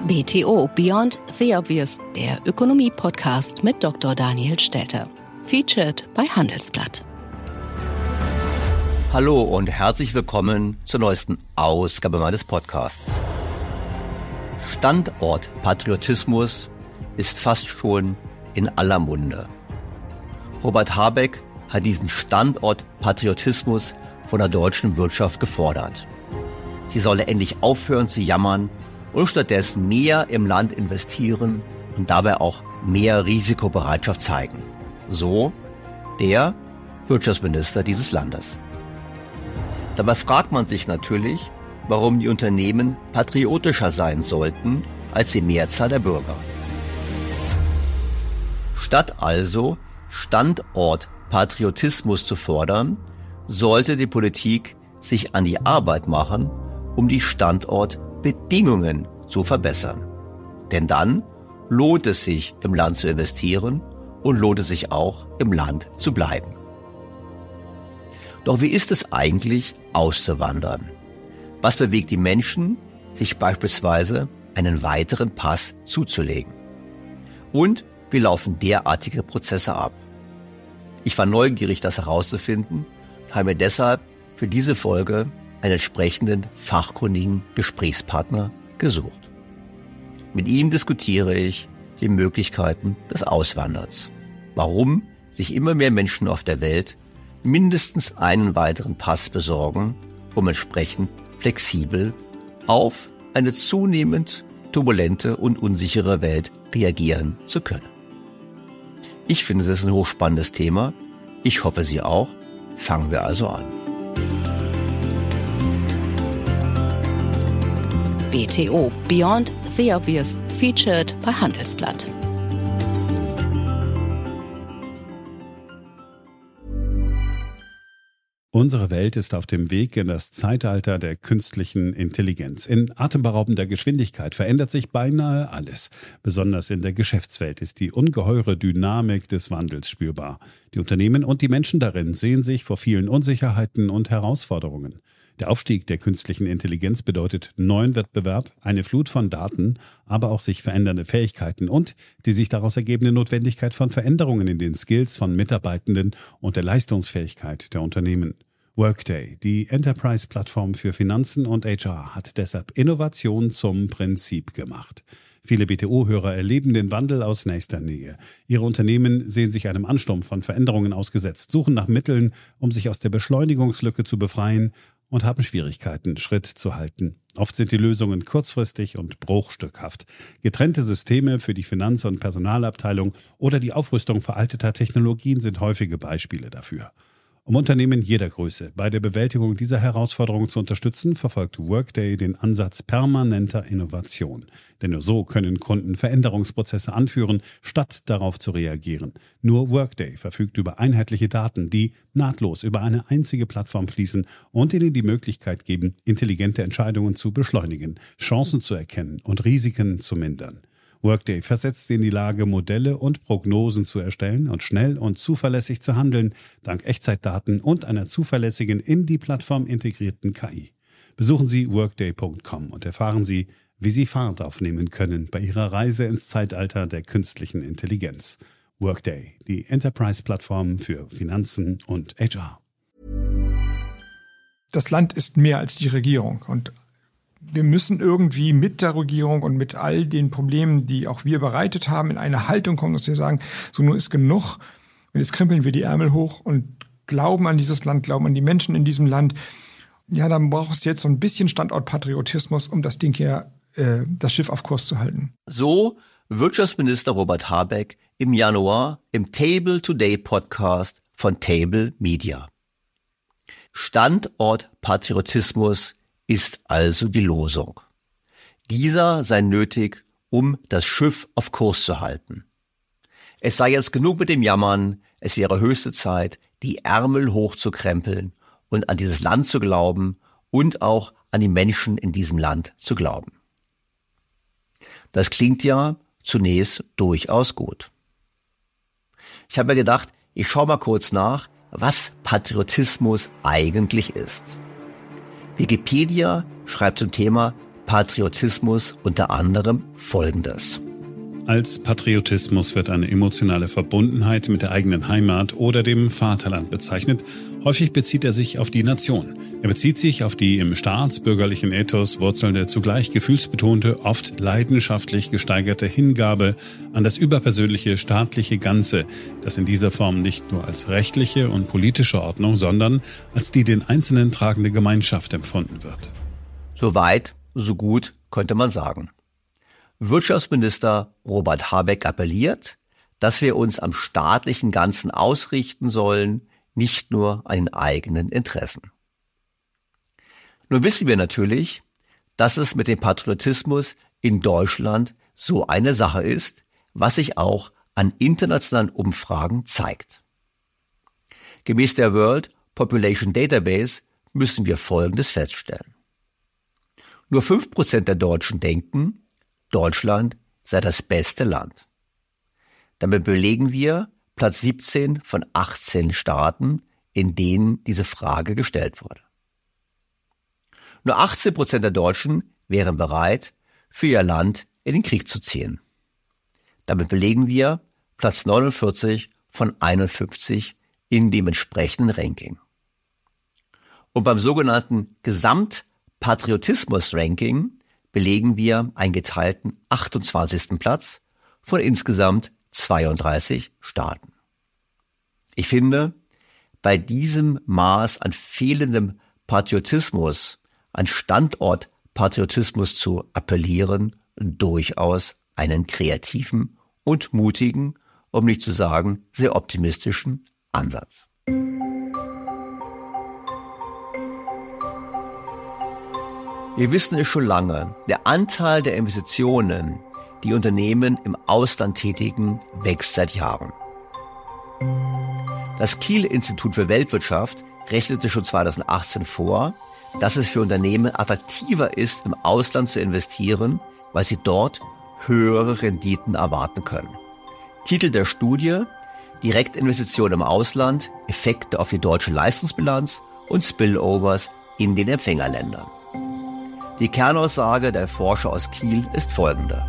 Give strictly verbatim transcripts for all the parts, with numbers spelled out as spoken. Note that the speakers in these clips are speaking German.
B T O Beyond the Obvious, der Ökonomie-Podcast mit Doktor Daniel Stelter. Featured bei Handelsblatt. Hallo und herzlich willkommen zur neuesten Ausgabe meines Podcasts. Standortpatriotismus ist fast schon in aller Munde. Robert Habeck hat diesen Standortpatriotismus von der deutschen Wirtschaft gefordert. Sie solle endlich aufhören zu jammern und stattdessen mehr im Land investieren und dabei auch mehr Risikobereitschaft zeigen. So der Wirtschaftsminister dieses Landes. Dabei fragt man sich natürlich, warum die Unternehmen patriotischer sein sollten als die Mehrzahl der Bürger. Statt also Standortpatriotismus zu fordern, sollte die Politik sich an die Arbeit machen, um die Standortbedingungen zu verbessern. Denn dann lohnt es sich, im Land zu investieren und lohnt es sich auch, im Land zu bleiben. Doch wie ist es eigentlich, auszuwandern? Was bewegt die Menschen, sich beispielsweise einen weiteren Pass zuzulegen? Und wie laufen derartige Prozesse ab? Ich war neugierig, das herauszufinden, habe mir deshalb für diese Folge einen entsprechenden fachkundigen Gesprächspartner gesucht. Mit ihm diskutiere ich die Möglichkeiten des Auswanderns. Warum sich immer mehr Menschen auf der Welt mindestens einen weiteren Pass besorgen, um entsprechend flexibel auf eine zunehmend turbulente und unsichere Welt reagieren zu können. Ich finde, das ist ein hochspannendes Thema. Ich hoffe, Sie auch. Fangen wir also an. B T O Beyond the Obvious, featured bei Handelsblatt. Unsere Welt ist auf dem Weg in das Zeitalter der künstlichen Intelligenz. In atemberaubender Geschwindigkeit verändert sich beinahe alles. Besonders in der Geschäftswelt ist die ungeheure Dynamik des Wandels spürbar. Die Unternehmen und die Menschen darin sehen sich vor vielen Unsicherheiten und Herausforderungen. Der Aufstieg der künstlichen Intelligenz bedeutet neuen Wettbewerb, eine Flut von Daten, aber auch sich verändernde Fähigkeiten und die sich daraus ergebende Notwendigkeit von Veränderungen in den Skills von Mitarbeitenden und der Leistungsfähigkeit der Unternehmen. Workday, die Enterprise-Plattform für Finanzen und H R, hat deshalb Innovation zum Prinzip gemacht. Viele B T O-Hörer erleben den Wandel aus nächster Nähe. Ihre Unternehmen sehen sich einem Ansturm von Veränderungen ausgesetzt, suchen nach Mitteln, um sich aus der Beschleunigungslücke zu befreien und haben Schwierigkeiten, Schritt zu halten. Oft sind die Lösungen kurzfristig und bruchstückhaft. Getrennte Systeme für die Finanz- und Personalabteilung oder die Aufrüstung veralteter Technologien sind häufige Beispiele dafür. Um Unternehmen jeder Größe bei der Bewältigung dieser Herausforderung zu unterstützen, verfolgt Workday den Ansatz permanenter Innovation. Denn nur so können Kunden Veränderungsprozesse anführen, statt darauf zu reagieren. Nur Workday verfügt über einheitliche Daten, die nahtlos über eine einzige Plattform fließen und ihnen die Möglichkeit geben, intelligente Entscheidungen zu beschleunigen, Chancen zu erkennen und Risiken zu mindern. Workday versetzt sie in die Lage, Modelle und Prognosen zu erstellen und schnell und zuverlässig zu handeln, dank Echtzeitdaten und einer zuverlässigen, in die Plattform integrierten K I. Besuchen Sie workday punkt com und erfahren Sie, wie Sie Fahrt aufnehmen können bei Ihrer Reise ins Zeitalter der künstlichen Intelligenz. Workday, die Enterprise-Plattform für Finanzen und H R. Das Land ist mehr als die Regierung und wir müssen irgendwie mit der Regierung und mit all den Problemen, die auch wir bereitet haben, in eine Haltung kommen, dass wir sagen, so nun ist genug. Und jetzt krempeln wir die Ärmel hoch und glauben an dieses Land, glauben an die Menschen in diesem Land. Ja, dann braucht es jetzt so ein bisschen Standortpatriotismus, um das Ding hier, äh, das Schiff auf Kurs zu halten. So Wirtschaftsminister Robert Habeck im Januar im Table Today Podcast von Table Media. Standortpatriotismus ist also die Losung. Dieser sei nötig, um das Schiff auf Kurs zu halten. Es sei jetzt genug mit dem Jammern, es wäre höchste Zeit, die Ärmel hochzukrempeln und an dieses Land zu glauben und auch an die Menschen in diesem Land zu glauben. Das klingt ja zunächst durchaus gut. Ich habe mir gedacht, ich schaue mal kurz nach, was Patriotismus eigentlich ist. Wikipedia schreibt zum Thema Patriotismus unter anderem Folgendes. Als Patriotismus wird eine emotionale Verbundenheit mit der eigenen Heimat oder dem Vaterland bezeichnet. Häufig bezieht er sich auf die Nation. Er bezieht sich auf die im staatsbürgerlichen Ethos wurzelnde, zugleich gefühlsbetonte, oft leidenschaftlich gesteigerte Hingabe an das überpersönliche staatliche Ganze, das in dieser Form nicht nur als rechtliche und politische Ordnung, sondern als die den Einzelnen tragende Gemeinschaft empfunden wird. So weit, so gut, könnte man sagen. Wirtschaftsminister Robert Habeck appelliert, dass wir uns am staatlichen Ganzen ausrichten sollen, nicht nur an den eigenen Interessen. Nun wissen wir natürlich, dass es mit dem Patriotismus in Deutschland so eine Sache ist, was sich auch an internationalen Umfragen zeigt. Gemäß der World Population Database müssen wir Folgendes feststellen. Nur fünf Prozent der Deutschen denken, Deutschland sei das beste Land. Damit belegen wir Platz siebzehn von achtzehn Staaten, in denen diese Frage gestellt wurde. Nur achtzehn Prozent der Deutschen wären bereit, für ihr Land in den Krieg zu ziehen. Damit belegen wir Platz neunundvierzig von einundfünfzig in dem entsprechenden Ranking. Und beim sogenannten Gesamtpatriotismus-Ranking belegen wir einen geteilten achtundzwanzigsten Platz von insgesamt zweiunddreißig Staaten. Ich finde, bei diesem Maß an fehlendem Patriotismus, an Standortpatriotismus zu appellieren, durchaus einen kreativen und mutigen, um nicht zu sagen sehr optimistischen Ansatz. Wir wissen es schon lange, der Anteil der Investitionen, die Unternehmen im Ausland tätigen, wächst seit Jahren. Das Kiel-Institut für Weltwirtschaft rechnete schon zweitausendachtzehn vor, dass es für Unternehmen attraktiver ist, im Ausland zu investieren, weil sie dort höhere Renditen erwarten können. Titel der Studie: Direktinvestitionen im Ausland, Effekte auf die deutsche Leistungsbilanz und Spillovers in den Empfängerländern. Die Kernaussage der Forscher aus Kiel ist folgende.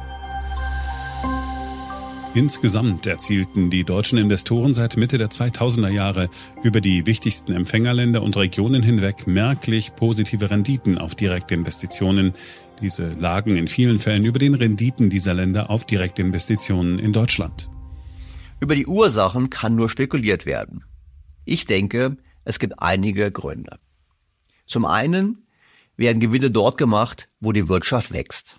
Insgesamt erzielten die deutschen Investoren seit Mitte der zweitausender Jahre über die wichtigsten Empfängerländer und Regionen hinweg merklich positive Renditen auf direkte Investitionen. Diese lagen in vielen Fällen über den Renditen dieser Länder auf direkte Investitionen in Deutschland. Über die Ursachen kann nur spekuliert werden. Ich denke, es gibt einige Gründe. Zum einen werden Gewinne dort gemacht, wo die Wirtschaft wächst.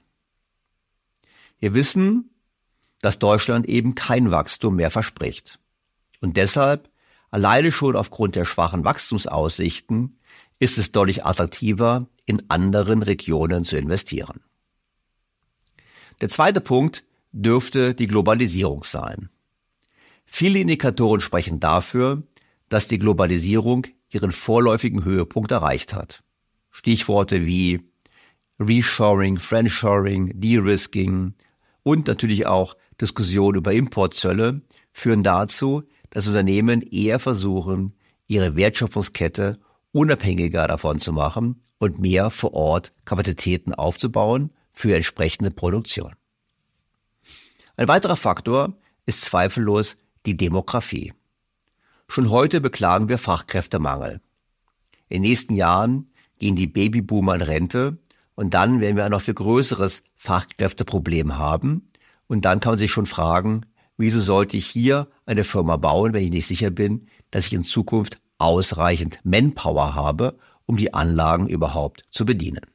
Wir wissen, dass Deutschland eben kein Wachstum mehr verspricht. Und deshalb, alleine schon aufgrund der schwachen Wachstumsaussichten, ist es deutlich attraktiver, in anderen Regionen zu investieren. Der zweite Punkt dürfte die Globalisierung sein. Viele Indikatoren sprechen dafür, dass die Globalisierung ihren vorläufigen Höhepunkt erreicht hat. Stichworte wie Reshoring, Friendshoring, De-Risking und natürlich auch Diskussionen über Importzölle führen dazu, dass Unternehmen eher versuchen, ihre Wertschöpfungskette unabhängiger davon zu machen und mehr vor Ort Kapazitäten aufzubauen für entsprechende Produktion. Ein weiterer Faktor ist zweifellos die Demografie. Schon heute beklagen wir Fachkräftemangel. In den nächsten Jahren gehen die Babyboomer in Rente und dann werden wir ein noch viel größeres Fachkräfteproblem haben. Und dann kann man sich schon fragen, wieso sollte ich hier eine Firma bauen, wenn ich nicht sicher bin, dass ich in Zukunft ausreichend Manpower habe, um die Anlagen überhaupt zu bedienen.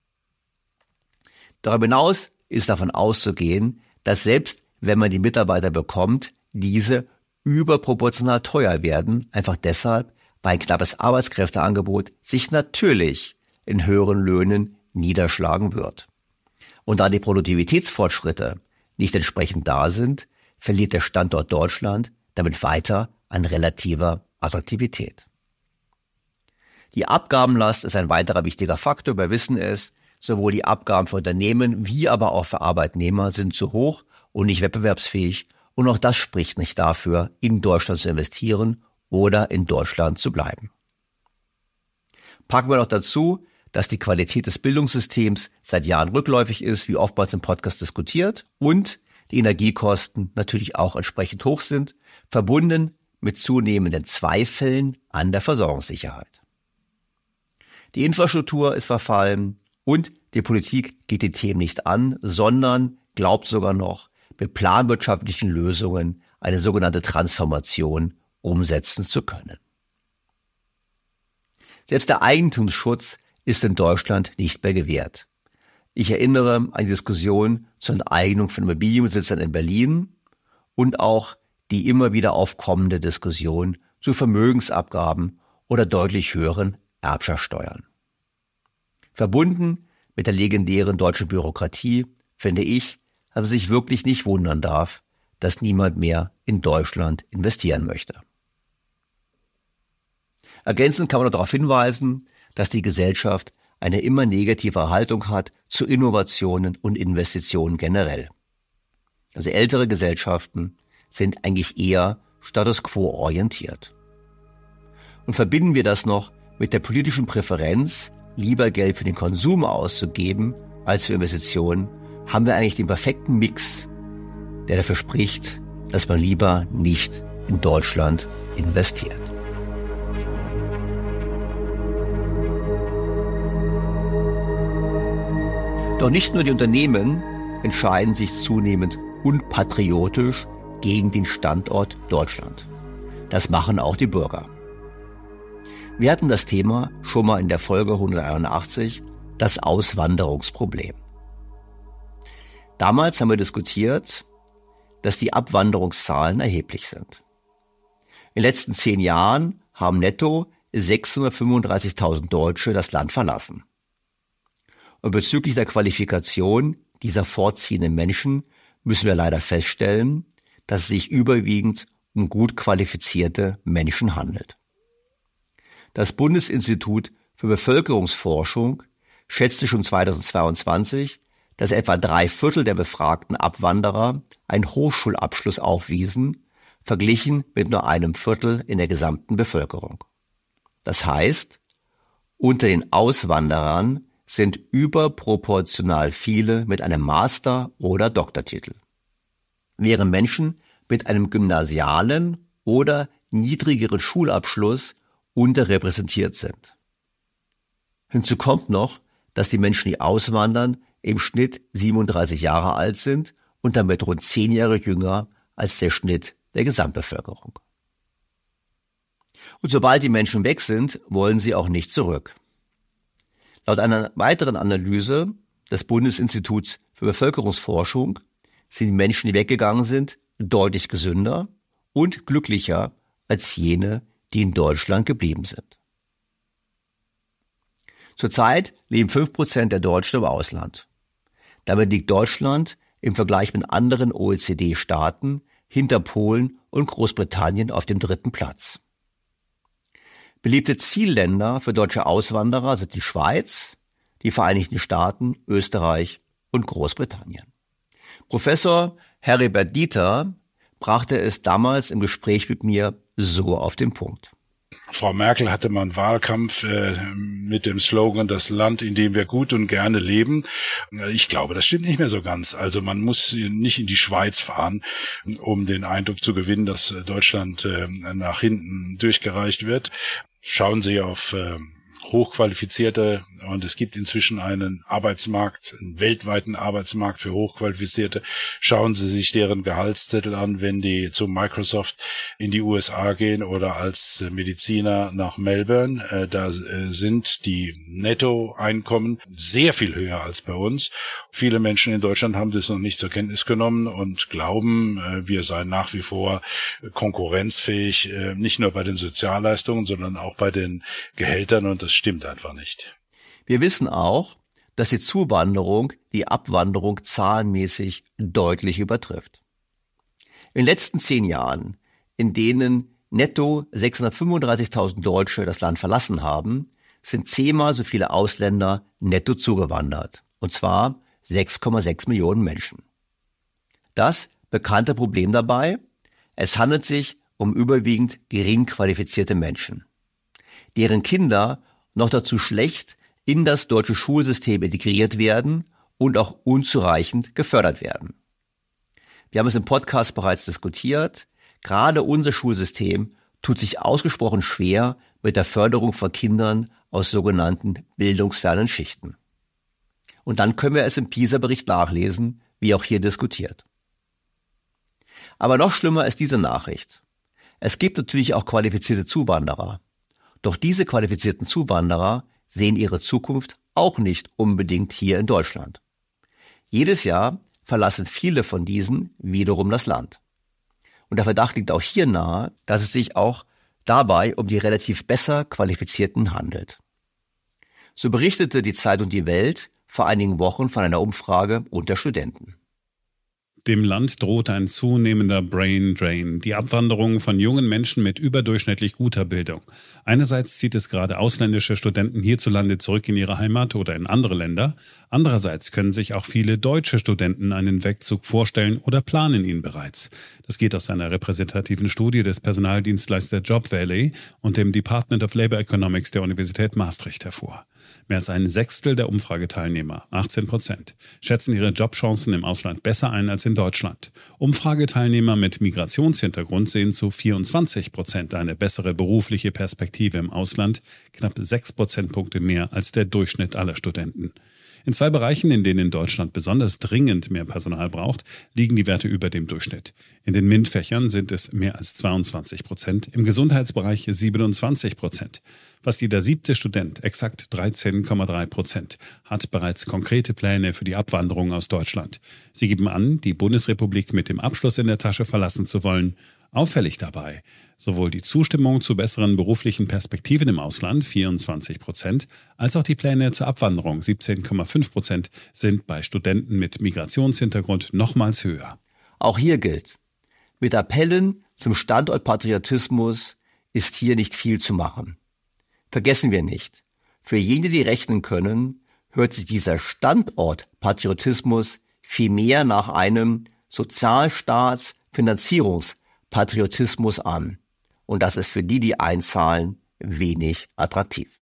Darüber hinaus ist davon auszugehen, dass selbst wenn man die Mitarbeiter bekommt, diese überproportional teuer werden, einfach deshalb, weil ein knappes Arbeitskräfteangebot sich natürlich in höheren Löhnen niederschlagen wird. Und da die Produktivitätsfortschritte nicht entsprechend da sind, verliert der Standort Deutschland damit weiter an relativer Attraktivität. Die Abgabenlast ist ein weiterer wichtiger Faktor. Wir wissen es, sowohl die Abgaben für Unternehmen wie aber auch für Arbeitnehmer sind zu hoch und nicht wettbewerbsfähig. Und auch das spricht nicht dafür, in Deutschland zu investieren oder in Deutschland zu bleiben. Packen wir noch dazu, dass die Qualität des Bildungssystems seit Jahren rückläufig ist, wie oftmals im Podcast diskutiert, und die Energiekosten natürlich auch entsprechend hoch sind, verbunden mit zunehmenden Zweifeln an der Versorgungssicherheit. Die Infrastruktur ist verfallen und die Politik geht die Themen nicht an, sondern glaubt sogar noch, mit planwirtschaftlichen Lösungen eine sogenannte Transformation umsetzen zu können. Selbst der Eigentumsschutz ist in Deutschland nicht mehr gewährt. Ich erinnere an die Diskussion zur Enteignung von Immobilienbesitzern in Berlin und auch die immer wieder aufkommende Diskussion zu Vermögensabgaben oder deutlich höheren Erbschaftssteuern. Verbunden mit der legendären deutschen Bürokratie, finde ich, dass man sich wirklich nicht wundern darf, dass niemand mehr in Deutschland investieren möchte. Ergänzend kann man noch darauf hinweisen, dass die Gesellschaft eine immer negative Haltung hat zu Innovationen und Investitionen generell. Also ältere Gesellschaften sind eigentlich eher Status quo orientiert. Und verbinden wir das noch mit der politischen Präferenz, lieber Geld für den Konsum auszugeben als für Investitionen, haben wir eigentlich den perfekten Mix, der dafür spricht, dass man lieber nicht in Deutschland investiert. Doch nicht nur die Unternehmen entscheiden sich zunehmend unpatriotisch gegen den Standort Deutschland. Das machen auch die Bürger. Wir hatten das Thema schon mal in der Folge hunderteinundachtzig, das Auswanderungsproblem. Damals haben wir diskutiert, dass die Abwanderungszahlen erheblich sind. In den letzten zehn Jahren haben netto sechshundertfünfunddreißigtausend Deutsche das Land verlassen. Und bezüglich der Qualifikation dieser fortziehenden Menschen müssen wir leider feststellen, dass es sich überwiegend um gut qualifizierte Menschen handelt. Das Bundesinstitut für Bevölkerungsforschung schätzte schon zweitausendzweiundzwanzig, dass etwa drei Viertel der befragten Abwanderer einen Hochschulabschluss aufwiesen, verglichen mit nur einem Viertel in der gesamten Bevölkerung. Das heißt, unter den Auswanderern sind überproportional viele mit einem Master- oder Doktortitel, während Menschen mit einem gymnasialen oder niedrigeren Schulabschluss unterrepräsentiert sind. Hinzu kommt noch, dass die Menschen, die auswandern, im Schnitt siebenunddreißig Jahre alt sind und damit rund zehn Jahre jünger als der Schnitt der Gesamtbevölkerung. Und sobald die Menschen weg sind, wollen sie auch nicht zurück. Laut einer weiteren Analyse des Bundesinstituts für Bevölkerungsforschung sind die Menschen, die weggegangen sind, deutlich gesünder und glücklicher als jene, die in Deutschland geblieben sind. Zurzeit leben fünf Prozent der Deutschen im Ausland. Damit liegt Deutschland im Vergleich mit anderen O E C D-Staaten hinter Polen und Großbritannien auf dem dritten Platz. Beliebte Zielländer für deutsche Auswanderer sind die Schweiz, die Vereinigten Staaten, Österreich und Großbritannien. Professor Heribert Dieter brachte es damals im Gespräch mit mir so auf den Punkt. Frau Merkel hatte mal einen Wahlkampf äh, mit dem Slogan, das Land, in dem wir gut und gerne leben. Ich glaube, das stimmt nicht mehr so ganz. Also man muss nicht in die Schweiz fahren, um den Eindruck zu gewinnen, dass Deutschland äh, nach hinten durchgereicht wird. Schauen Sie auf äh, hochqualifizierte, und es gibt inzwischen einen Arbeitsmarkt, einen weltweiten Arbeitsmarkt für Hochqualifizierte. Schauen Sie sich deren Gehaltszettel an, wenn die zu Microsoft in die U S A gehen oder als Mediziner nach Melbourne. Da sind die Nettoeinkommen sehr viel höher als bei uns. Viele Menschen in Deutschland haben das noch nicht zur Kenntnis genommen und glauben, wir seien nach wie vor konkurrenzfähig, nicht nur bei den Sozialleistungen, sondern auch bei den Gehältern, und das stimmt einfach nicht. Wir wissen auch, dass die Zuwanderung die Abwanderung zahlenmäßig deutlich übertrifft. In den letzten zehn Jahren, in denen netto sechshundertfünfunddreißigtausend Deutsche das Land verlassen haben, sind zehnmal so viele Ausländer netto zugewandert, und zwar sechs Komma sechs Millionen Menschen. Das bekannte Problem dabei: Es handelt sich um überwiegend gering qualifizierte Menschen, deren Kinder noch dazu schlecht in das deutsche Schulsystem integriert werden und auch unzureichend gefördert werden. Wir haben es im Podcast bereits diskutiert. Gerade unser Schulsystem tut sich ausgesprochen schwer mit der Förderung von Kindern aus sogenannten bildungsfernen Schichten. Und dann können wir es im PISA-Bericht nachlesen, wie auch hier diskutiert. Aber noch schlimmer ist diese Nachricht. Es gibt natürlich auch qualifizierte Zuwanderer. Doch diese qualifizierten Zuwanderer sehen ihre Zukunft auch nicht unbedingt hier in Deutschland. Jedes Jahr verlassen viele von diesen wiederum das Land. Und der Verdacht liegt auch hier nahe, dass es sich auch dabei um die relativ besser Qualifizierten handelt. So berichtete die Zeitung Die Welt vor einigen Wochen von einer Umfrage unter Studenten. Dem Land droht ein zunehmender Brain Drain, die Abwanderung von jungen Menschen mit überdurchschnittlich guter Bildung. Einerseits zieht es gerade ausländische Studenten hierzulande zurück in ihre Heimat oder in andere Länder. Andererseits können sich auch viele deutsche Studenten einen Wegzug vorstellen oder planen ihn bereits. Das geht aus einer repräsentativen Studie des Personaldienstleister Job Valley und dem Department of Labor Economics der Universität Maastricht hervor. Mehr als ein Sechstel der Umfrageteilnehmer, achtzehn Prozent, schätzen ihre Jobchancen im Ausland besser ein als in Deutschland. Umfrageteilnehmer mit Migrationshintergrund sehen zu vierundzwanzig Prozent eine bessere berufliche Perspektive im Ausland, knapp sechs Prozentpunkte mehr als der Durchschnitt aller Studenten. In zwei Bereichen, in denen Deutschland besonders dringend mehr Personal braucht, liegen die Werte über dem Durchschnitt. In den MINT-Fächern sind es mehr als zweiundzwanzig Prozent, im Gesundheitsbereich siebenundzwanzig Prozent. Fast jeder siebte Student, exakt dreizehn Komma drei Prozent, hat bereits konkrete Pläne für die Abwanderung aus Deutschland. Sie geben an, die Bundesrepublik mit dem Abschluss in der Tasche verlassen zu wollen. Auffällig dabei: sowohl die Zustimmung zu besseren beruflichen Perspektiven im Ausland, vierundzwanzig Prozent, als auch die Pläne zur Abwanderung, siebzehn Komma fünf Prozent, sind bei Studenten mit Migrationshintergrund nochmals höher. Auch hier gilt: Mit Appellen zum Standortpatriotismus ist hier nicht viel zu machen. Vergessen wir nicht, für jene, die rechnen können, hört sich dieser Standortpatriotismus vielmehr nach einem Sozialstaatsfinanzierungspatriotismus an. Und das ist für die, die einzahlen, wenig attraktiv.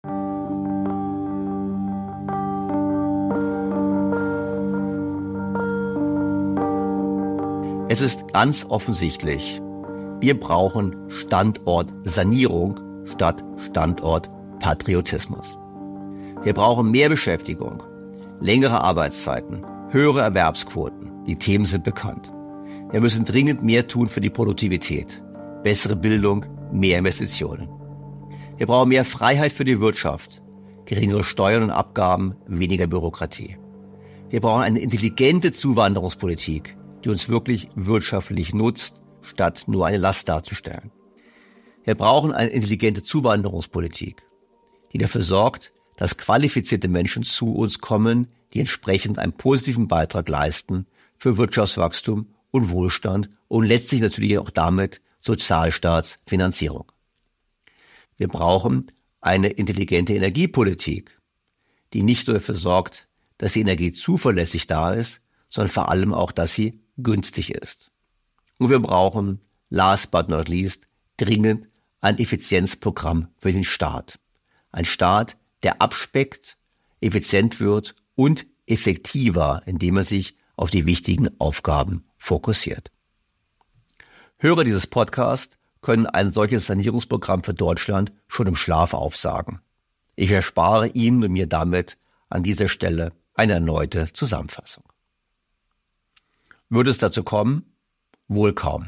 Es ist ganz offensichtlich, wir brauchen Standortsanierung statt Standortpatriotismus. Wir brauchen mehr Beschäftigung, längere Arbeitszeiten, höhere Erwerbsquoten. Die Themen sind bekannt. Wir müssen dringend mehr tun für die Produktivität, bessere Bildung, mehr Investitionen. Wir brauchen mehr Freiheit für die Wirtschaft, geringere Steuern und Abgaben, weniger Bürokratie. Wir brauchen eine intelligente Zuwanderungspolitik, die uns wirklich wirtschaftlich nutzt, statt nur eine Last darzustellen. Wir brauchen eine intelligente Zuwanderungspolitik, die dafür sorgt, dass qualifizierte Menschen zu uns kommen, die entsprechend einen positiven Beitrag leisten für Wirtschaftswachstum und Wohlstand und letztlich natürlich auch damit Sozialstaatsfinanzierung. Wir brauchen eine intelligente Energiepolitik, die nicht nur dafür sorgt, dass die Energie zuverlässig da ist, sondern vor allem auch, dass sie günstig ist. Und wir brauchen, last but not least, dringend ein Effizienzprogramm für den Staat. Ein Staat, der abspeckt, effizient wird und effektiver, indem er sich auf die wichtigen Aufgaben fokussiert. Hörer dieses Podcasts können ein solches Sanierungsprogramm für Deutschland schon im Schlaf aufsagen. Ich erspare Ihnen und mir damit an dieser Stelle eine erneute Zusammenfassung. Würde es dazu kommen? Wohl kaum.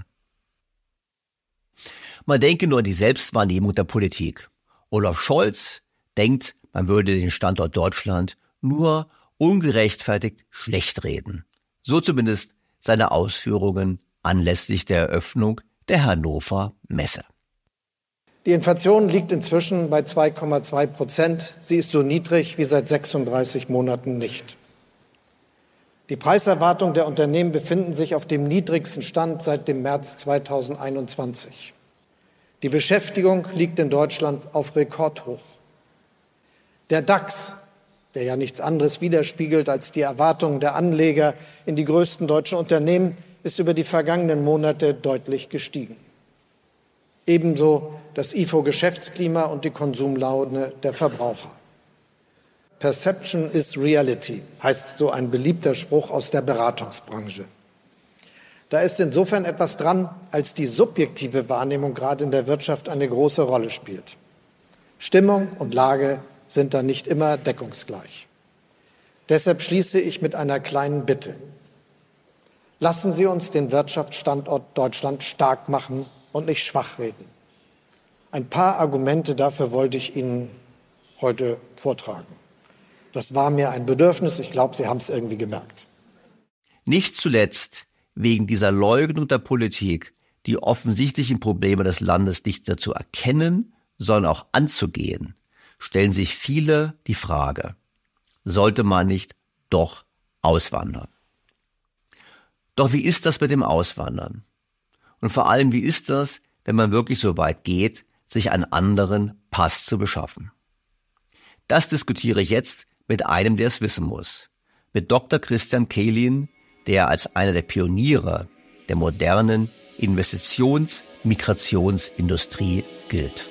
Man denke nur an die Selbstwahrnehmung der Politik. Olaf Scholz denkt, man würde den Standort Deutschland nur ungerechtfertigt schlecht reden. So zumindest seine Ausführungen anlässlich der Eröffnung der Hannover Messe. Die Inflation liegt inzwischen bei zwei Komma zwei Prozent. Sie ist so niedrig wie seit sechsunddreißig Monaten nicht. Die Preiserwartungen der Unternehmen befinden sich auf dem niedrigsten Stand seit dem März zweitausendeinundzwanzig. Die Beschäftigung liegt in Deutschland auf Rekordhoch. Der DAX, der ja nichts anderes widerspiegelt als die Erwartungen der Anleger in die größten deutschen Unternehmen, ist über die vergangenen Monate deutlich gestiegen. Ebenso das I F O-Geschäftsklima und die Konsumlaune der Verbraucher. Perception is reality, heißt so ein beliebter Spruch aus der Beratungsbranche. Da ist insofern etwas dran, als die subjektive Wahrnehmung gerade in der Wirtschaft eine große Rolle spielt. Stimmung und Lage sind da nicht immer deckungsgleich. Deshalb schließe ich mit einer kleinen Bitte. Lassen Sie uns den Wirtschaftsstandort Deutschland stark machen und nicht schwach reden. Ein paar Argumente dafür wollte ich Ihnen heute vortragen. Das war mir ein Bedürfnis. Ich glaube, Sie haben es irgendwie gemerkt. Nicht zuletzt wegen dieser Leugnung der Politik, die offensichtlichen Probleme des Landes nicht nur zu erkennen, sondern auch anzugehen, stellen sich viele die Frage, sollte man nicht doch auswandern? Doch wie ist das mit dem Auswandern? Und vor allem, wie ist das, wenn man wirklich so weit geht, sich einen anderen Pass zu beschaffen? Das diskutiere ich jetzt mit einem, der es wissen muss. Mit Doktor Christian Kehlin, der als einer der Pioniere der modernen Investitions-Migrationsindustrie gilt.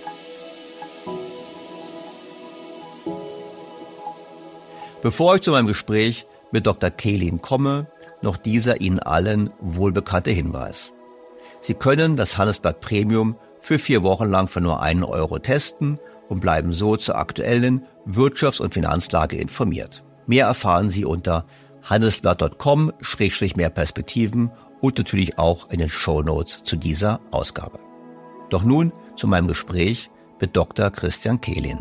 Bevor ich zu meinem Gespräch mit Doktor Kehlin komme, noch dieser Ihnen allen wohlbekannte Hinweis. Sie können das Handelsblatt Premium für vier Wochen lang für nur einen Euro testen und bleiben so zur aktuellen Wirtschafts- und Finanzlage informiert. Mehr erfahren Sie unter handelsblatt punkt com Schrägstrich mehr Perspektiven und natürlich auch in den Shownotes zu dieser Ausgabe. Doch nun zu meinem Gespräch mit Doktor Christian Kehlin.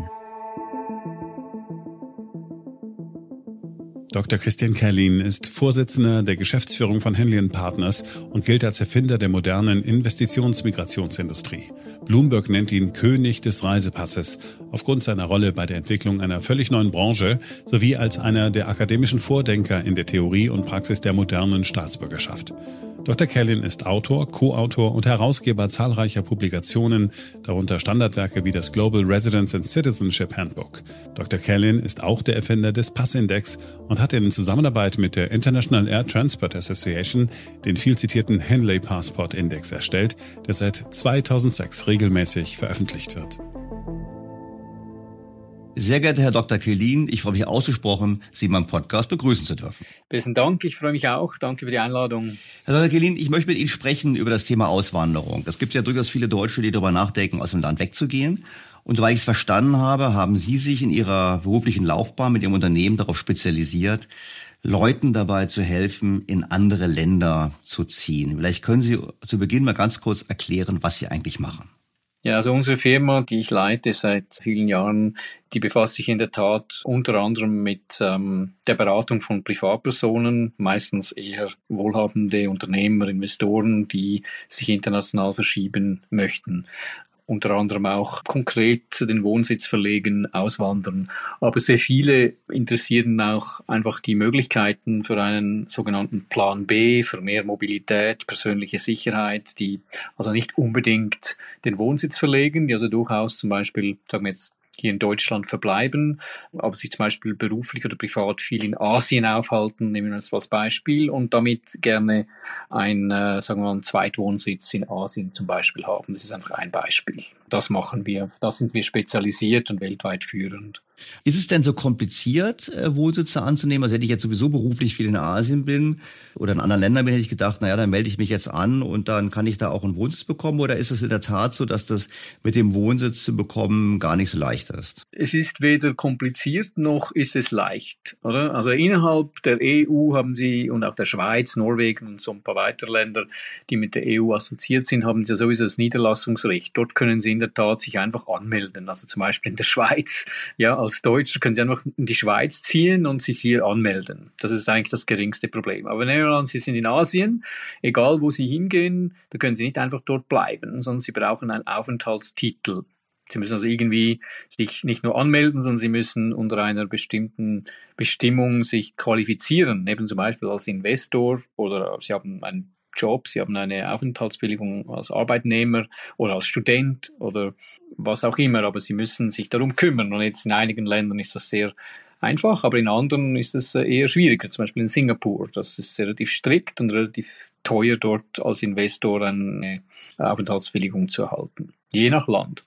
Doktor Christian Kehlin ist Vorsitzender der Geschäftsführung von Henley and Partners und gilt als Erfinder der modernen Investitionsmigrationsindustrie. Bloomberg nennt ihn König des Reisepasses aufgrund seiner Rolle bei der Entwicklung einer völlig neuen Branche sowie als einer der akademischen Vordenker in der Theorie und Praxis der modernen Staatsbürgerschaft. Doktor Kehlin ist Autor, Co-Autor und Herausgeber zahlreicher Publikationen, darunter Standardwerke wie das Global Residence and Citizenship Handbook. Doktor Kehlin ist auch der Erfinder des Passindex und hat in Zusammenarbeit mit der International Air Transport Association den viel zitierten Henley Passport Index erstellt, der seit zweitausendsechs regelmäßig veröffentlicht wird. Sehr geehrter Herr Doktor Kehlin, ich freue mich ausgesprochen, Sie in meinem Podcast begrüßen zu dürfen. Besten Dank, ich freue mich auch. Danke für die Einladung. Herr Doktor Kehlin, ich möchte mit Ihnen sprechen über das Thema Auswanderung. Es gibt ja durchaus viele Deutsche, die darüber nachdenken, aus dem Land wegzugehen. Und soweit ich es verstanden habe, haben Sie sich in Ihrer beruflichen Laufbahn mit Ihrem Unternehmen darauf spezialisiert, Leuten dabei zu helfen, in andere Länder zu ziehen. Vielleicht können Sie zu Beginn mal ganz kurz erklären, was Sie eigentlich machen. Ja, also unsere Firma, die ich leite seit vielen Jahren, die befasst sich in der Tat unter anderem mit ähm, der Beratung von Privatpersonen, meistens eher wohlhabende Unternehmer, Investoren, die sich international verschieben möchten. Unter anderem auch konkret den Wohnsitz verlegen, auswandern. Aber sehr viele interessieren auch einfach die Möglichkeiten für einen sogenannten Plan B, für mehr Mobilität, persönliche Sicherheit, die also nicht unbedingt den Wohnsitz verlegen, die also durchaus zum Beispiel, sagen wir jetzt, hier in Deutschland verbleiben, aber sich zum Beispiel beruflich oder privat viel in Asien aufhalten, nehmen wir das als Beispiel, und damit gerne ein, äh, sagen wir mal, einen Zweitwohnsitz in Asien zum Beispiel haben. Das ist einfach ein Beispiel. Das machen wir, auf das sind wir spezialisiert und weltweit führend. Ist es denn so kompliziert, Wohnsitze anzunehmen? Also hätte ich jetzt sowieso beruflich viel in Asien bin oder in anderen Ländern bin, hätte ich gedacht, naja, dann melde ich mich jetzt an und dann kann ich da auch einen Wohnsitz bekommen. Oder ist es in der Tat so, dass das mit dem Wohnsitz zu bekommen gar nicht so leicht ist? Es ist weder kompliziert noch ist es leicht, oder? Also innerhalb der E U haben Sie und auch der Schweiz, Norwegen und so ein paar weitere Länder, die mit der E U assoziiert sind, haben Sie ja sowieso das Niederlassungsrecht. Dort können Sie in der Tat sich einfach anmelden. Also zum Beispiel in der Schweiz, ja, als Deutscher können Sie einfach in die Schweiz ziehen und sich hier anmelden. Das ist eigentlich das geringste Problem. Aber nehmen wir an, Sie sind in Asien, egal wo Sie hingehen, da können Sie nicht einfach dort bleiben, sondern Sie brauchen einen Aufenthaltstitel. Sie müssen also irgendwie sich nicht nur anmelden, sondern Sie müssen unter einer bestimmten Bestimmung sich qualifizieren, eben zum Beispiel als Investor oder Sie haben einen Job, Sie haben eine Aufenthaltsbewilligung als Arbeitnehmer oder als Student oder was auch immer, aber Sie müssen sich darum kümmern. Und jetzt in einigen Ländern ist das sehr einfach, aber in anderen ist es eher schwieriger, zum Beispiel in Singapur. Das ist relativ strikt und relativ teuer, dort als Investor eine Aufenthaltsbewilligung zu erhalten, je nach Land.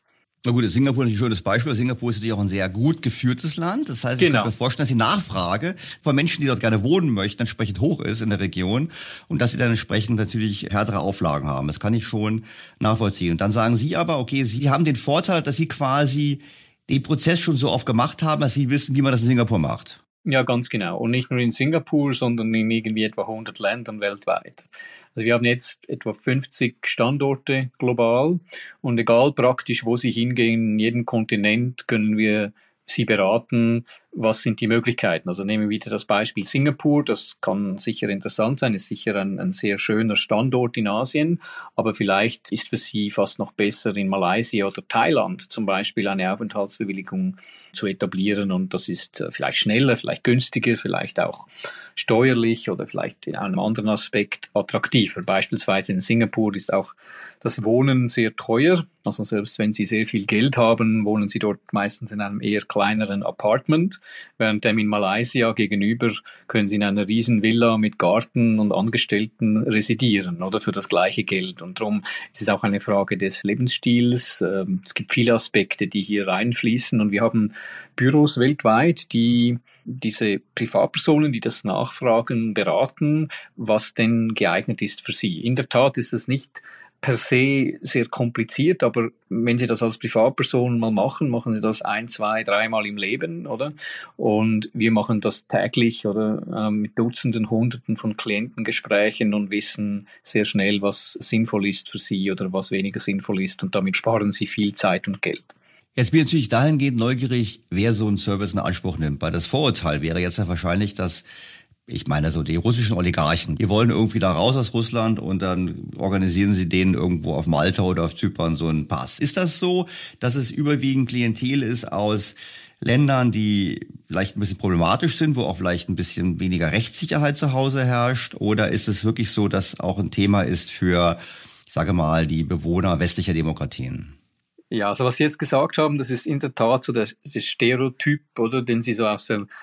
Na gut, Singapur ist ein schönes Beispiel. Singapur ist natürlich auch ein sehr gut geführtes Land. Das heißt, ich genau. kann mir vorstellen, dass die Nachfrage von Menschen, die dort gerne wohnen möchten, entsprechend hoch ist in der Region und dass sie dann entsprechend natürlich härtere Auflagen haben. Das kann ich schon nachvollziehen. Und dann sagen Sie aber, okay, Sie haben den Vorteil, dass Sie quasi den Prozess schon so oft gemacht haben, dass Sie wissen, wie man das in Singapur macht. Ja, ganz genau. Und nicht nur in Singapur, sondern in irgendwie etwa hundert Ländern weltweit. Also wir haben jetzt etwa fünfzig Standorte global und egal praktisch, wo Sie hingehen, in jedem Kontinent können wir Sie beraten, was sind die Möglichkeiten. Also nehmen wir wieder das Beispiel Singapur, das kann sicher interessant sein, ist sicher ein, ein sehr schöner Standort in Asien, aber vielleicht ist für Sie fast noch besser in Malaysia oder Thailand zum Beispiel eine Aufenthaltsbewilligung zu etablieren und das ist vielleicht schneller, vielleicht günstiger, vielleicht auch steuerlich oder vielleicht in einem anderen Aspekt attraktiver. Beispielsweise in Singapur ist auch das Wohnen sehr teuer, also selbst wenn Sie sehr viel Geld haben, wohnen Sie dort meistens in einem eher kleineren Apartment. Während dem in Malaysia gegenüber können Sie in einer riesen Villa mit Garten und Angestellten residieren, oder für das gleiche Geld. Und darum ist es auch eine Frage des Lebensstils. Es gibt viele Aspekte, die hier reinfließen. Und wir haben Büros weltweit, die diese Privatpersonen, die das nachfragen, beraten, was denn geeignet ist für sie. In der Tat ist es nicht per se sehr kompliziert, aber wenn Sie das als Privatperson mal machen, machen Sie das ein, zwei, dreimal im Leben, oder? Und wir machen das täglich, oder? Äh, mit Dutzenden, Hunderten von Klientengesprächen und wissen sehr schnell, was sinnvoll ist für Sie oder was weniger sinnvoll ist und damit sparen Sie viel Zeit und Geld. Jetzt bin ich natürlich dahingehend neugierig, wer so einen Service in Anspruch nimmt, weil das Vorurteil wäre jetzt ja wahrscheinlich, dass ich meine, so die russischen Oligarchen, die wollen irgendwie da raus aus Russland und dann organisieren sie denen irgendwo auf Malta oder auf Zypern so einen Pass. Ist das so, dass es überwiegend Klientel ist aus Ländern, die vielleicht ein bisschen problematisch sind, wo auch vielleicht ein bisschen weniger Rechtssicherheit zu Hause herrscht? Oder ist es wirklich so, dass auch ein Thema ist für, ich sage mal, die Bewohner westlicher Demokratien? Ja, also was Sie jetzt gesagt haben, das ist in der Tat so der, der Stereotyp, oder, den Sie so aus den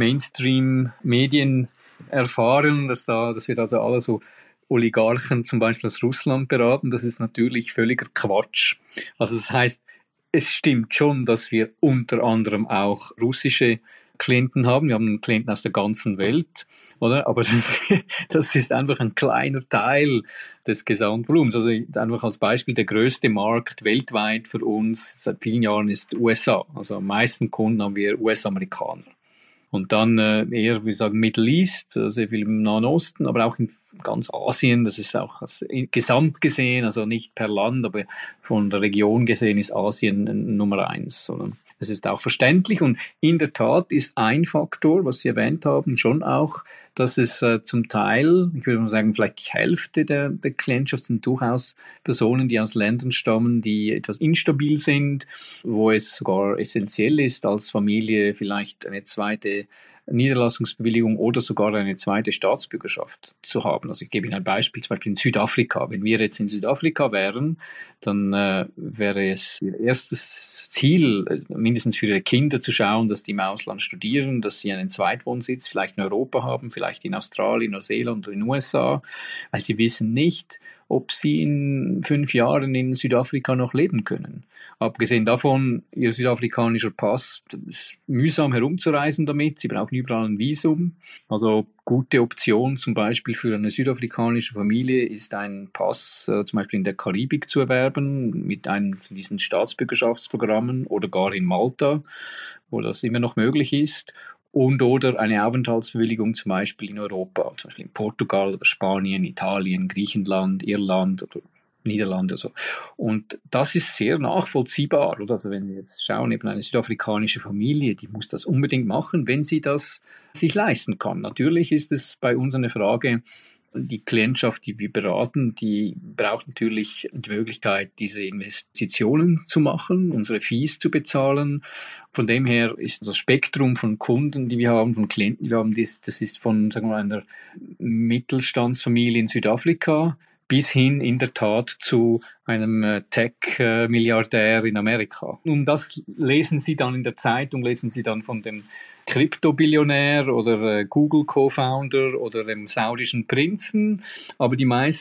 Mainstream-Medien erfahren, dass, da, dass wir da alle so Oligarchen zum Beispiel aus Russland beraten. Das ist natürlich völliger Quatsch. Also das heißt, es stimmt schon, dass wir unter anderem auch russische Klienten haben. Wir haben Klienten aus der ganzen Welt, oder? Aber das, das ist einfach ein kleiner Teil des Gesamtvolumens. Also einfach als Beispiel, der größte Markt weltweit für uns seit vielen Jahren ist U S A. Also am meisten Kunden haben wir U S-Amerikaner. Und dann äh, eher, wie sagen, Middle East, sehr viel im Nahen Osten, aber auch in ganz Asien. Das ist auch also gesamt gesehen, also nicht per Land, aber von der Region gesehen ist Asien Nummer eins. Das ist auch verständlich und in der Tat ist ein Faktor, was Sie erwähnt haben, schon auch, dass es äh, zum Teil, ich würde mal sagen, vielleicht die Hälfte der, der Klientschaft sind durchaus Personen, die aus Ländern stammen, die etwas instabil sind, wo es sogar essentiell ist, als Familie vielleicht eine zweite Niederlassungsbewilligung oder sogar eine zweite Staatsbürgerschaft zu haben. Also ich gebe Ihnen ein Beispiel, zum Beispiel in Südafrika. Wenn wir jetzt in Südafrika wären, dann äh, wäre es Ihr erstes Ziel, mindestens für Ihre Kinder zu schauen, dass die im Ausland studieren, dass sie einen Zweitwohnsitz vielleicht in Europa haben, vielleicht in Australien, Neuseeland oder in den U S A, weil sie wissen nicht, ob sie in fünf Jahren in Südafrika noch leben können. Abgesehen davon, ihr südafrikanischer Pass, das ist mühsam herumzureisen damit, sie brauchen überall ein Visum. Also gute Option zum Beispiel für eine südafrikanische Familie ist ein Pass äh, zum Beispiel in der Karibik zu erwerben, mit einem von diesen Staatsbürgerschaftsprogrammen oder gar in Malta, wo das immer noch möglich ist. Und oder eine Aufenthaltsbewilligung zum Beispiel in Europa, zum Beispiel in Portugal oder Spanien, Italien, Griechenland, Irland oder Niederlande. Also. Und das ist sehr nachvollziehbar. Oder? Also wenn wir jetzt schauen, eben eine südafrikanische Familie, die muss das unbedingt machen, wenn sie das sich leisten kann. Natürlich ist es bei uns eine Frage, die Klientschaft, die wir beraten, die braucht natürlich die Möglichkeit, diese Investitionen zu machen, unsere Fees zu bezahlen. Von dem her ist das Spektrum von Kunden, die wir haben, von Klienten, die wir haben, das, das ist von, sagen wir mal, einer Mittelstandsfamilie in Südafrika bis hin in der Tat zu einem Tech-Milliardär in Amerika. Und das lesen Sie dann in der Zeitung, lesen Sie dann von dem Krypto-Billionär oder Google-Co-Founder oder dem saudischen Prinzen. Aber die meisten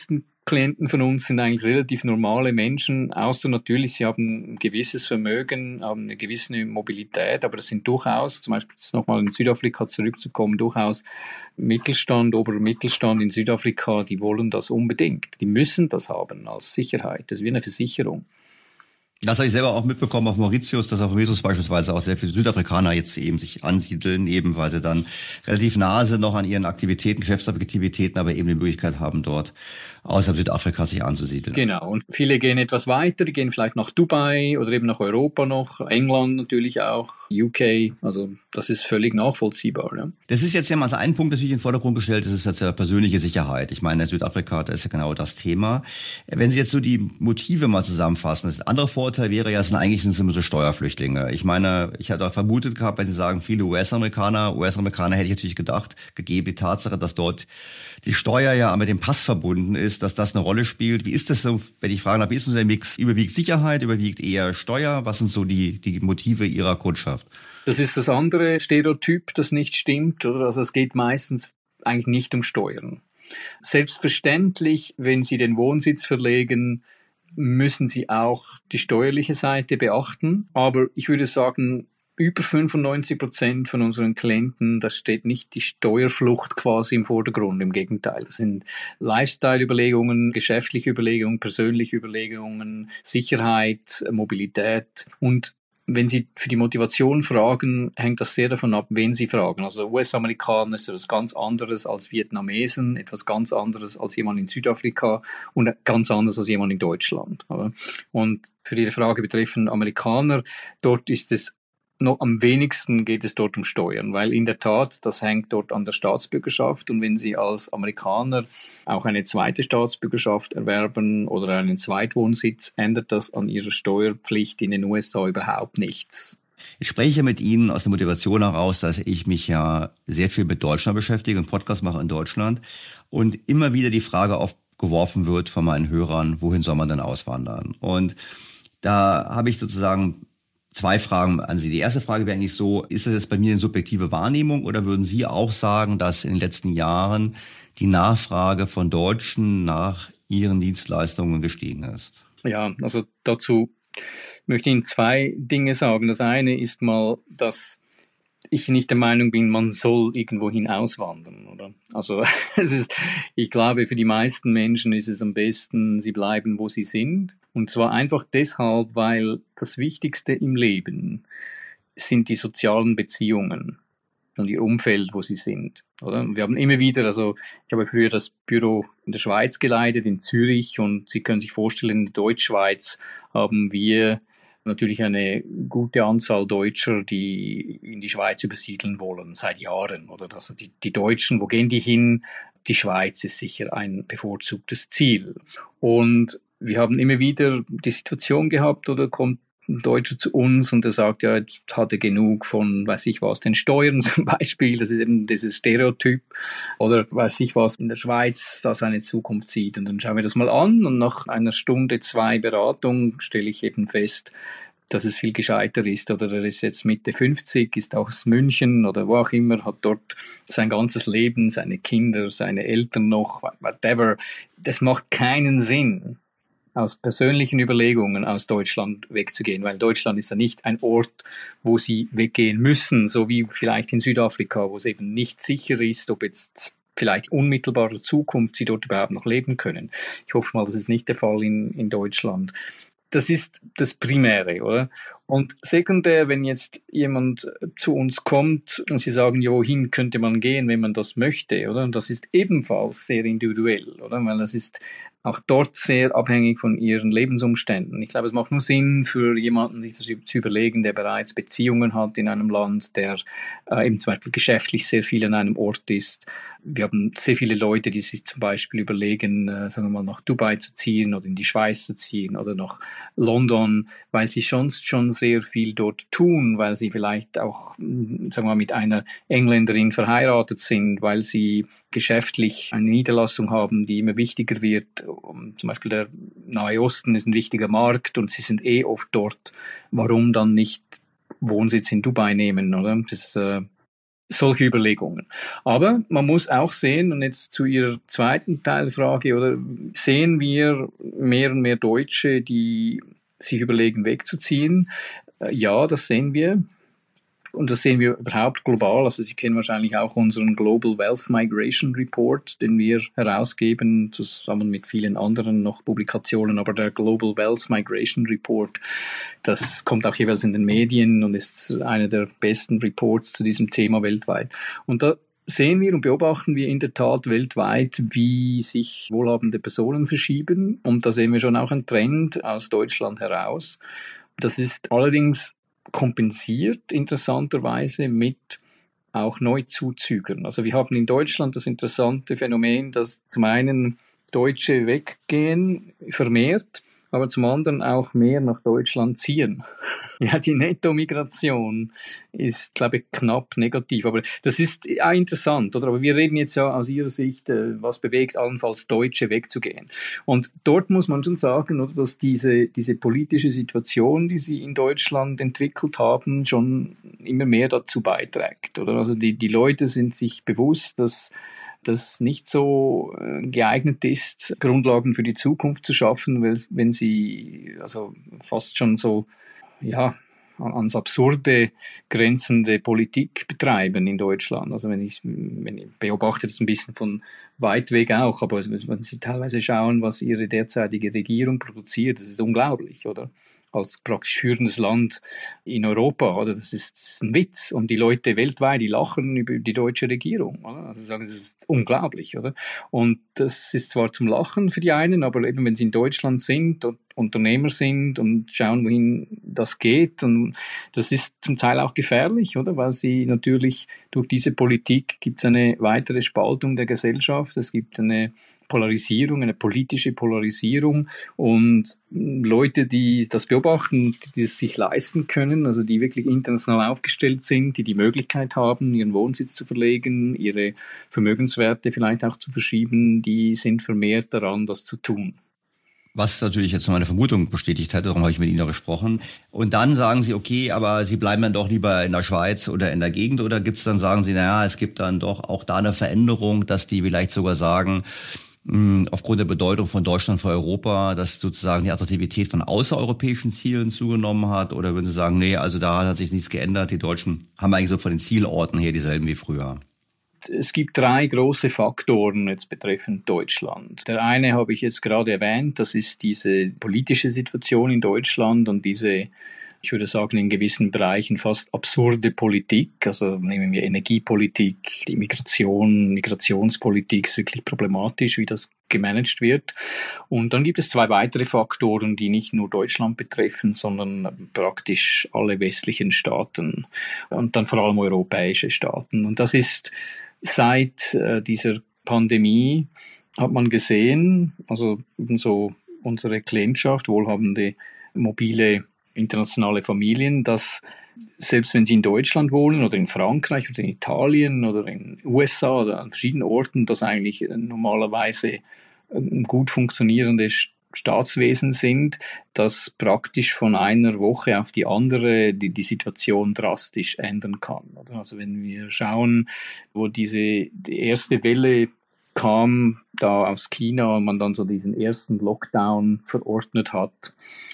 Klienten von uns sind eigentlich relativ normale Menschen, außer natürlich, sie haben ein gewisses Vermögen, haben eine gewisse Mobilität, aber das sind durchaus, zum Beispiel jetzt nochmal in Südafrika zurückzukommen, durchaus Mittelstand, oberer Mittelstand in Südafrika, die wollen das unbedingt. Die müssen das haben als Sicherheit. Das ist wie eine Versicherung. Das habe ich selber auch mitbekommen auf Mauritius, dass auf Mauritius beispielsweise auch sehr viele Südafrikaner jetzt eben sich ansiedeln, eben weil sie dann relativ nahe sind noch an ihren Aktivitäten, Geschäftsaktivitäten, aber eben die Möglichkeit haben, dort außerhalb Südafrikas sich anzusiedeln. Genau, und viele gehen etwas weiter, die gehen vielleicht nach Dubai oder eben nach Europa noch, England natürlich auch, U K, also das ist völlig nachvollziehbar. Ne? Das ist jetzt ja mal so ein Punkt, das sich in den Vordergrund gestellt, das ist jetzt ja persönliche Sicherheit. Ich meine, Südafrika, da ist ja genau das Thema. Wenn Sie jetzt so die Motive mal zusammenfassen, das andere Vorteil wäre ja, es sind eigentlich sind es immer so Steuerflüchtlinge. Ich meine, ich hatte auch vermutet gehabt, wenn Sie sagen, viele U S-Amerikaner, U S-Amerikaner hätte ich natürlich gedacht, gegeben die Tatsache, dass dort die Steuer ja mit dem Pass verbunden ist, dass das eine Rolle spielt. Wie ist das so, wenn ich fragen darf, wie ist denn der Mix? Überwiegt Sicherheit, überwiegt eher Steuer? Was sind so die, die Motive Ihrer Kundschaft? Das ist das andere Stereotyp, das nicht stimmt, oder? Also es geht meistens eigentlich nicht um Steuern. Selbstverständlich, wenn Sie den Wohnsitz verlegen, müssen Sie auch die steuerliche Seite beachten. Aber ich würde sagen, über fünfundneunzig Prozent von unseren Klienten, da steht nicht die Steuerflucht quasi im Vordergrund, im Gegenteil. Das sind Lifestyle-Überlegungen, geschäftliche Überlegungen, persönliche Überlegungen, Sicherheit, Mobilität. Und wenn Sie für die Motivation fragen, hängt das sehr davon ab, wen Sie fragen. Also U S-Amerikaner ist etwas ganz anderes als Vietnamesen, etwas ganz anderes als jemand in Südafrika und ganz anders als jemand in Deutschland. Und für Ihre Frage betreffend Amerikaner, dort ist es noch am wenigsten geht es dort um Steuern, weil in der Tat, das hängt dort an der Staatsbürgerschaft und wenn Sie als Amerikaner auch eine zweite Staatsbürgerschaft erwerben oder einen Zweitwohnsitz, ändert das an Ihrer Steuerpflicht in den U S A überhaupt nichts. Ich spreche mit Ihnen aus der Motivation heraus, dass ich mich ja sehr viel mit Deutschland beschäftige, einen Podcast mache in Deutschland und immer wieder die Frage aufgeworfen wird von meinen Hörern, wohin soll man denn auswandern? Und da habe ich sozusagen zwei Fragen an Sie. Die erste Frage wäre eigentlich so, ist das jetzt bei mir eine subjektive Wahrnehmung oder würden Sie auch sagen, dass in den letzten Jahren die Nachfrage von Deutschen nach ihren Dienstleistungen gestiegen ist? Ja, also dazu möchte ich Ihnen zwei Dinge sagen. Das eine ist mal, dass ich nicht der Meinung bin, man soll irgendwohin auswandern, oder? Also es ist, ich glaube, für die meisten Menschen ist es am besten, sie bleiben, wo sie sind. Und zwar einfach deshalb, weil das Wichtigste im Leben sind die sozialen Beziehungen und ihr Umfeld, wo sie sind, oder? Wir haben immer wieder, also ich habe früher das Büro in der Schweiz geleitet, in Zürich, und Sie können sich vorstellen, in der Deutschschweiz haben wir natürlich eine gute Anzahl Deutscher, die in die Schweiz übersiedeln wollen, seit Jahren. Oder also die, die Deutschen, wo gehen die hin? Die Schweiz ist sicher ein bevorzugtes Ziel. Und wir haben immer wieder die Situation gehabt, oder kommt ein Deutscher zu uns und der sagt, ja, jetzt hat er genug von, weiß ich was, den Steuern zum Beispiel, das ist eben dieses Stereotyp, oder weiß ich was, in der Schweiz, da seine Zukunft sieht. Und dann schauen wir das mal an und nach einer Stunde, zwei Beratung stelle ich eben fest, dass es viel gescheiter ist, oder er ist jetzt Mitte fünfzig, ist aus München oder wo auch immer, hat dort sein ganzes Leben, seine Kinder, seine Eltern noch, whatever. Das macht keinen Sinn, aus persönlichen Überlegungen aus Deutschland wegzugehen, weil Deutschland ist ja nicht ein Ort, wo sie weggehen müssen, so wie vielleicht in Südafrika, wo es eben nicht sicher ist, ob jetzt vielleicht unmittelbarer Zukunft sie dort überhaupt noch leben können. Ich hoffe mal, das ist nicht der Fall in, in Deutschland. Das ist das Primäre, oder? Und sekundär, wenn jetzt jemand zu uns kommt und sie sagen, ja, wohin könnte man gehen, wenn man das möchte, oder? Und das ist ebenfalls sehr individuell, oder? Weil das ist auch dort sehr abhängig von ihren Lebensumständen. Ich glaube, es macht nur Sinn für jemanden, sich das zu überlegen, der bereits Beziehungen hat in einem Land, der äh, eben zum Beispiel geschäftlich sehr viel an einem Ort ist. Wir haben sehr viele Leute, die sich zum Beispiel überlegen, äh, sagen wir mal, nach Dubai zu ziehen oder in die Schweiz zu ziehen oder nach London, weil sie sonst schon sehr viel dort tun, weil sie vielleicht auch, sagen wir mal, mit einer Engländerin verheiratet sind, weil sie geschäftlich eine Niederlassung haben, die immer wichtiger wird. Zum Beispiel der Nahe Osten ist ein wichtiger Markt und sie sind eh oft dort. Warum dann nicht Wohnsitz in Dubai nehmen, oder? Das, äh, solche Überlegungen. Aber man muss auch sehen, und jetzt zu Ihrer zweiten Teilfrage, oder sehen wir mehr und mehr Deutsche, die sich überlegen, wegzuziehen? Ja, das sehen wir. Und das sehen wir überhaupt global. Also Sie kennen wahrscheinlich auch unseren Global Wealth Migration Report, den wir herausgeben, zusammen mit vielen anderen noch Publikationen. Aber der Global Wealth Migration Report, das kommt auch jeweils in den Medien und ist einer der besten Reports zu diesem Thema weltweit. Und da sehen wir und beobachten wir in der Tat weltweit, wie sich wohlhabende Personen verschieben. Und da sehen wir schon auch einen Trend aus Deutschland heraus. Das ist allerdings kompensiert interessanterweise mit auch Neuzuzügern. Also wir haben in Deutschland das interessante Phänomen, dass zum einen Deutsche weggehen, vermehrt, aber zum anderen auch mehr nach Deutschland ziehen. Ja, die Nettomigration ist, glaube ich, knapp negativ. Aber das ist auch interessant, oder? Aber wir reden jetzt ja aus Ihrer Sicht, was bewegt allenfalls Deutsche wegzugehen. Und dort muss man schon sagen, oder, dass diese, diese politische Situation, die Sie in Deutschland entwickelt haben, schon immer mehr dazu beiträgt, oder? Also die, die Leute sind sich bewusst, dass das nicht so geeignet ist, Grundlagen für die Zukunft zu schaffen, weil, wenn sie also fast schon so, ja, ans Absurde grenzende Politik betreiben in Deutschland. Also wenn ich, wenn ich beobachte das ein bisschen von weit weg auch, aber wenn Sie teilweise schauen, was Ihre derzeitige Regierung produziert, das ist unglaublich, oder? Als praktisch führendes Land in Europa, oder? Das ist, das ist ein Witz. Und die Leute weltweit, die lachen über die deutsche Regierung, oder? Also sagen, das ist unglaublich, oder? Und das ist zwar zum Lachen für die einen, aber eben, wenn sie in Deutschland sind und Unternehmer sind und schauen, wohin das geht, und das ist zum Teil auch gefährlich, oder? Weil sie natürlich durch diese Politik gibt es eine weitere Spaltung der Gesellschaft, es gibt eine Polarisierung, eine politische Polarisierung, und Leute, die das beobachten, die es sich leisten können, also die wirklich international aufgestellt sind, die die Möglichkeit haben, ihren Wohnsitz zu verlegen, ihre Vermögenswerte vielleicht auch zu verschieben, die sind vermehrt daran, das zu tun. Was natürlich jetzt meine Vermutung bestätigt hat, darum habe ich mit Ihnen gesprochen. Und dann sagen Sie, okay, aber Sie bleiben dann doch lieber in der Schweiz oder in der Gegend, oder gibt es dann, sagen Sie, naja, es gibt dann doch auch da eine Veränderung, dass die vielleicht sogar sagen, aufgrund der Bedeutung von Deutschland für Europa, dass sozusagen die Attraktivität von außereuropäischen Zielen zugenommen hat? Oder würden Sie sagen, nee, also da hat sich nichts geändert, die Deutschen haben eigentlich so von den Zielorten her dieselben wie früher? Es gibt drei große Faktoren jetzt betreffend Deutschland. Der eine habe ich jetzt gerade erwähnt, das ist diese politische Situation in Deutschland und diese, ich würde sagen, in gewissen Bereichen fast absurde Politik. Also nehmen wir Energiepolitik, die Migration, Migrationspolitik ist wirklich problematisch, wie das gemanagt wird. Und dann gibt es zwei weitere Faktoren, die nicht nur Deutschland betreffen, sondern praktisch alle westlichen Staaten und dann vor allem europäische Staaten. Und das ist seit äh, dieser Pandemie hat man gesehen, also so unsere Klientschaft, wohlhabende, mobile, internationale Familien, dass selbst wenn sie in Deutschland wohnen oder in Frankreich oder in Italien oder in den U S A oder an verschiedenen Orten, dass eigentlich normalerweise gut funktionierende Staatswesen sind, dass praktisch von einer Woche auf die andere die, die Situation drastisch ändern kann. Also wenn wir schauen, wo diese die erste Welle kam, da aus China, und man dann so diesen ersten Lockdown verordnet hat,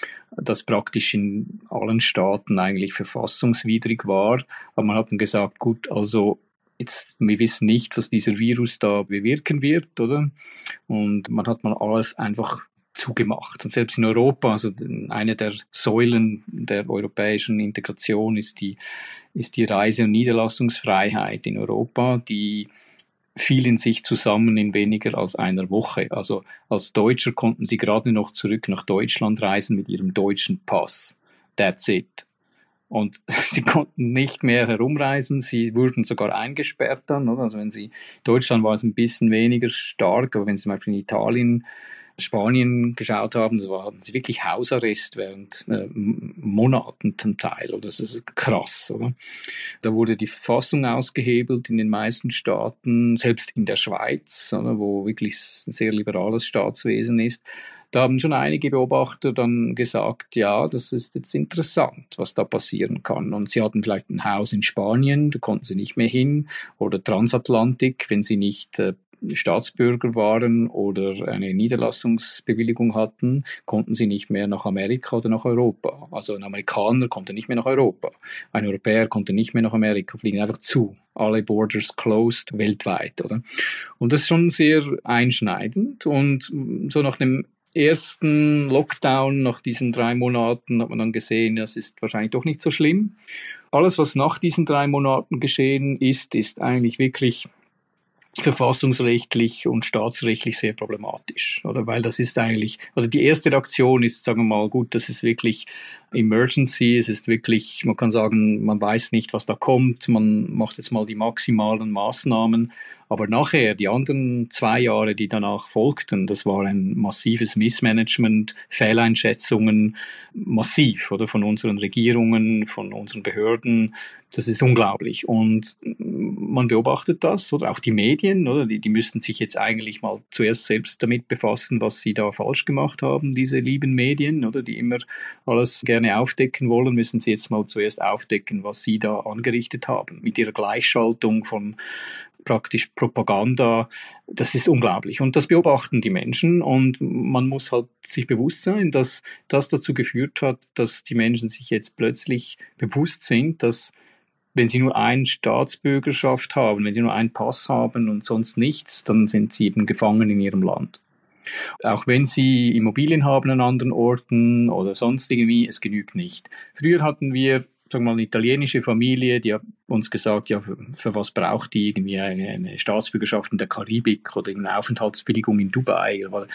das praktisch in allen Staaten eigentlich verfassungswidrig war. Aber man hat dann gesagt, gut, also jetzt, wir wissen nicht, was dieser Virus da bewirken wird, oder? Und man hat mal alles einfach zugemacht. Und selbst in Europa, also eine der Säulen der europäischen Integration ist die, ist die Reise- und Niederlassungsfreiheit in Europa, die fiel in sich zusammen in weniger als einer Woche. Also als Deutscher konnten sie gerade noch zurück nach Deutschland reisen mit ihrem deutschen Pass. That's it. Und sie konnten nicht mehr herumreisen, sie wurden sogar eingesperrt dann, oder? Also wenn sie, Deutschland war es ein bisschen weniger stark, aber wenn sie zum Beispiel in Italien, Spanien geschaut haben, das war, hatten sie wirklich Hausarrest während äh, Monaten zum Teil, oder? Das ist krass, oder? Da wurde die Verfassung ausgehebelt in den meisten Staaten, selbst in der Schweiz, oder, wo wirklich ein sehr liberales Staatswesen ist. Da haben schon einige Beobachter dann gesagt, ja, das ist jetzt interessant, was da passieren kann. Und sie hatten vielleicht ein Haus in Spanien, da konnten sie nicht mehr hin, oder Transatlantik, wenn sie nicht äh, Staatsbürger waren oder eine Niederlassungsbewilligung hatten, konnten sie nicht mehr nach Amerika oder nach Europa. Also ein Amerikaner konnte nicht mehr nach Europa. Ein Europäer konnte nicht mehr nach Amerika fliegen, einfach zu. Alle Borders closed weltweit, oder? Und das ist schon sehr einschneidend. Und so nach dem ersten Lockdown, nach diesen drei Monaten, hat man dann gesehen, das ist wahrscheinlich doch nicht so schlimm. Alles, was nach diesen drei Monaten geschehen ist, ist eigentlich wirklich verfassungsrechtlich und staatsrechtlich sehr problematisch, oder? Weil das ist eigentlich, also die erste Reaktion ist, sagen wir mal, gut, das ist wirklich Emergency, es ist wirklich, man kann sagen, man weiß nicht, was da kommt, man macht jetzt mal die maximalen Maßnahmen, aber nachher, die anderen zwei Jahre, die danach folgten, das war ein massives Missmanagement, Fehleinschätzungen, massiv, oder, von unseren Regierungen, von unseren Behörden. Das ist unglaublich. Und man beobachtet das, oder auch die Medien, oder, die, die müssten sich jetzt eigentlich mal zuerst selbst damit befassen, was sie da falsch gemacht haben, diese lieben Medien, oder, die immer alles gerne aufdecken wollen, müssen sie jetzt mal zuerst aufdecken, was sie da angerichtet haben, mit ihrer Gleichschaltung von praktisch Propaganda. Das ist unglaublich. Und das beobachten die Menschen. Und man muss halt sich bewusst sein, dass das dazu geführt hat, dass die Menschen sich jetzt plötzlich bewusst sind, dass wenn sie nur eine Staatsbürgerschaft haben, wenn sie nur einen Pass haben und sonst nichts, dann sind sie eben gefangen in ihrem Land. Auch wenn sie Immobilien haben an anderen Orten oder sonst irgendwie, es genügt nicht. Früher hatten wir, sagen wir mal, eine italienische Familie, die hat uns gesagt, ja, für, für was braucht die irgendwie eine, eine Staatsbürgerschaft in der Karibik oder eine Aufenthaltsbewilligung in Dubai, oder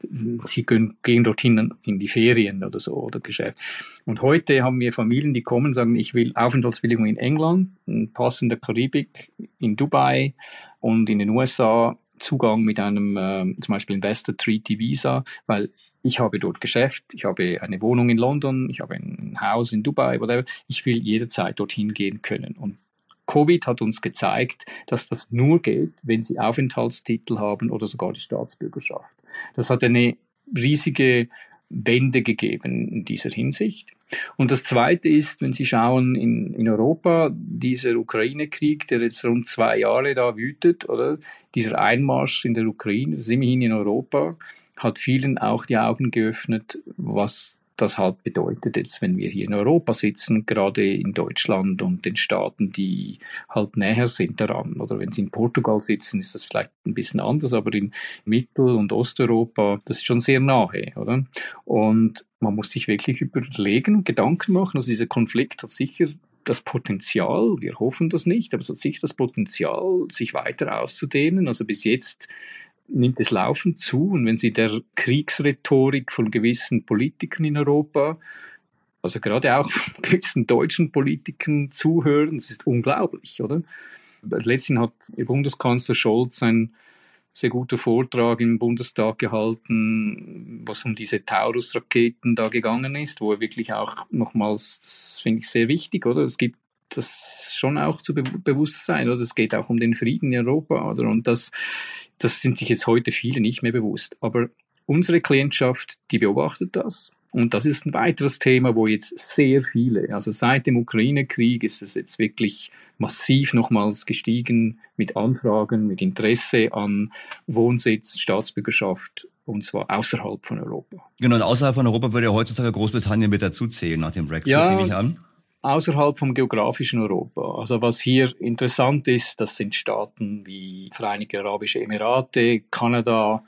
sie gehen, gehen dorthin in die Ferien oder so, oder Geschäft. Und heute haben wir Familien, die kommen und sagen, ich will Aufenthaltsbewilligung in England, einen Pass in der Karibik, in Dubai und in den U S A Zugang mit einem äh, zum Beispiel Investor Treaty Visa, weil ich habe dort Geschäft, ich habe eine Wohnung in London, ich habe ein Haus in Dubai, whatever. Ich will jederzeit dorthin gehen können. Und Covid hat uns gezeigt, dass das nur geht, wenn Sie Aufenthaltstitel haben oder sogar die Staatsbürgerschaft. Das hat eine riesige Wende gegeben in dieser Hinsicht. Und das Zweite ist, wenn Sie schauen in, in Europa, dieser Ukraine-Krieg, der jetzt rund zwei Jahre da wütet, oder dieser Einmarsch in der Ukraine, das ist immerhin in Europa, hat vielen auch die Augen geöffnet, was das halt bedeutet jetzt, wenn wir hier in Europa sitzen, gerade in Deutschland und den Staaten, die halt näher sind daran. Oder wenn Sie in Portugal sitzen, ist das vielleicht ein bisschen anders, aber in Mittel- und Osteuropa, das ist schon sehr nahe, oder? Und man muss sich wirklich überlegen, Gedanken machen. Also dieser Konflikt hat sicher das Potenzial, wir hoffen das nicht, aber es hat sicher das Potenzial, sich weiter auszudehnen. Also bis jetzt nimmt es laufend zu. Und wenn Sie der Kriegsrhetorik von gewissen Politikern in Europa, also gerade auch von gewissen deutschen Politikern zuhören, das ist unglaublich, oder? Letztens hat Ihr Bundeskanzler Scholz einen sehr guten Vortrag im Bundestag gehalten, was um diese Taurus-Raketen da gegangen ist, wo er wirklich auch nochmals, das finde ich sehr wichtig, oder? Es gibt das schon auch zu be- bewusst sein, oder? Es geht auch um den Frieden in Europa, oder? Und das, das sind sich jetzt heute viele nicht mehr bewusst. Aber unsere Klientschaft, die beobachtet das. Und das ist ein weiteres Thema, wo jetzt sehr viele, also seit dem Ukraine-Krieg ist es jetzt wirklich massiv nochmals gestiegen mit Anfragen, mit Interesse an Wohnsitz, Staatsbürgerschaft, und zwar außerhalb von Europa. Genau, und außerhalb von Europa würde ja heutzutage Großbritannien mit dazuzählen nach dem Brexit, ja, nehme ich an. Außerhalb vom geografischen Europa. Also was hier interessant ist, das sind Staaten wie Vereinigte Arabische Emirate, Kanada,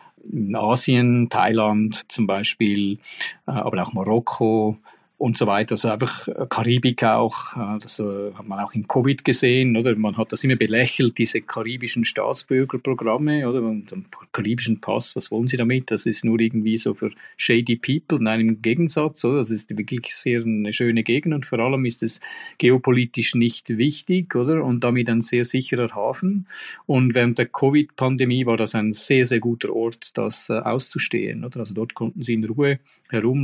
in Asien, Thailand zum Beispiel, aber auch Marokko und so weiter. Also einfach Karibik auch, das hat man auch in Covid gesehen, oder? Man hat das immer belächelt, diese karibischen Staatsbürgerprogramme, oder? Und einen karibischen Pass, was wollen Sie damit? Das ist nur irgendwie so für shady people. Nein, im Gegensatz, oder? Das ist wirklich sehr eine schöne Gegend und vor allem ist es geopolitisch nicht wichtig, oder? Und damit ein sehr sicherer Hafen. Und während der Covid-Pandemie war das ein sehr, sehr guter Ort, das auszustehen, oder? Also dort konnten Sie in Ruhe herum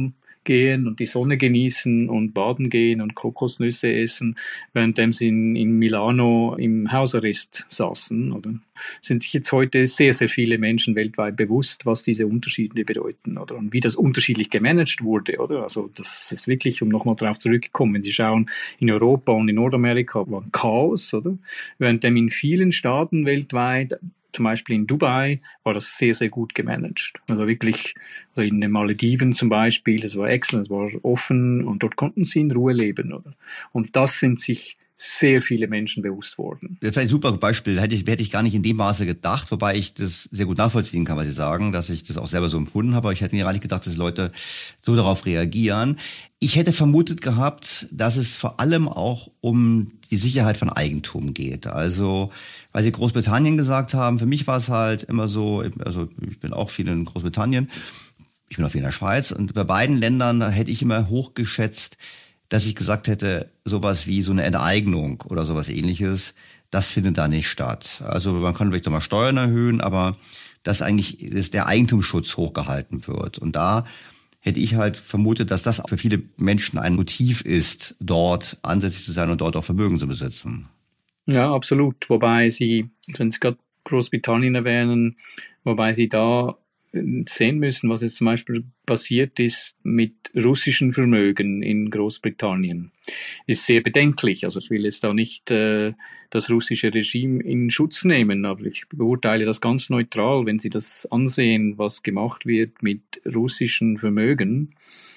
gehen und die Sonne genießen und baden gehen und Kokosnüsse essen, währenddem sie in, in Milano im Hausarrest saßen. Oder sind sich jetzt heute sehr, sehr viele Menschen weltweit bewusst, was diese Unterschiede bedeuten, oder? Und wie das unterschiedlich gemanagt wurde, oder? Also das ist wirklich, um nochmal darauf zurückzukommen, wenn Sie schauen, in Europa und in Nordamerika war Chaos, oder? Währenddem in vielen Staaten weltweit, zum Beispiel in Dubai, war das sehr, sehr gut gemanagt. Also wirklich, also in den Malediven zum Beispiel, das war excellent, das war offen und dort konnten sie in Ruhe leben, oder? Und das sind sich sehr viele Menschen bewusst worden. Das ist ein super Beispiel. Hätte ich, hätte ich gar nicht in dem Maße gedacht, wobei ich das sehr gut nachvollziehen kann, was Sie sagen, dass ich das auch selber so empfunden habe. Aber ich hätte mir gar nicht gedacht, dass Leute so darauf reagieren. Ich hätte vermutet gehabt, dass es vor allem auch um die Sicherheit von Eigentum geht. Also, weil Sie Großbritannien gesagt haben, für mich war es halt immer so, also ich bin auch viel in Großbritannien, ich bin auch viel in der Schweiz und bei beiden Ländern da hätte ich immer hochgeschätzt, dass ich gesagt hätte, sowas wie so eine Enteignung oder sowas Ähnliches, das findet da nicht statt. Also man kann vielleicht doch mal Steuern erhöhen, aber dass eigentlich dass der Eigentumsschutz hochgehalten wird. Und da hätte ich halt vermutet, dass das für viele Menschen ein Motiv ist, dort ansässig zu sein und dort auch Vermögen zu besitzen. Ja, absolut. Wobei Sie, wenn Sie gerade Großbritannien erwähnen, wobei Sie da sehen müssen, was jetzt zum Beispiel passiert ist mit russischen Vermögen in Großbritannien, ist sehr bedenklich. Also ich will jetzt da nicht äh, das russische Regime in Schutz nehmen, aber ich beurteile das ganz neutral, wenn Sie das ansehen, was gemacht wird mit russischen Vermögen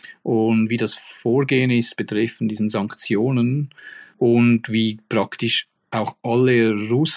und wie das Vorgehen ist betreffend diesen Sanktionen und wie praktisch auch alle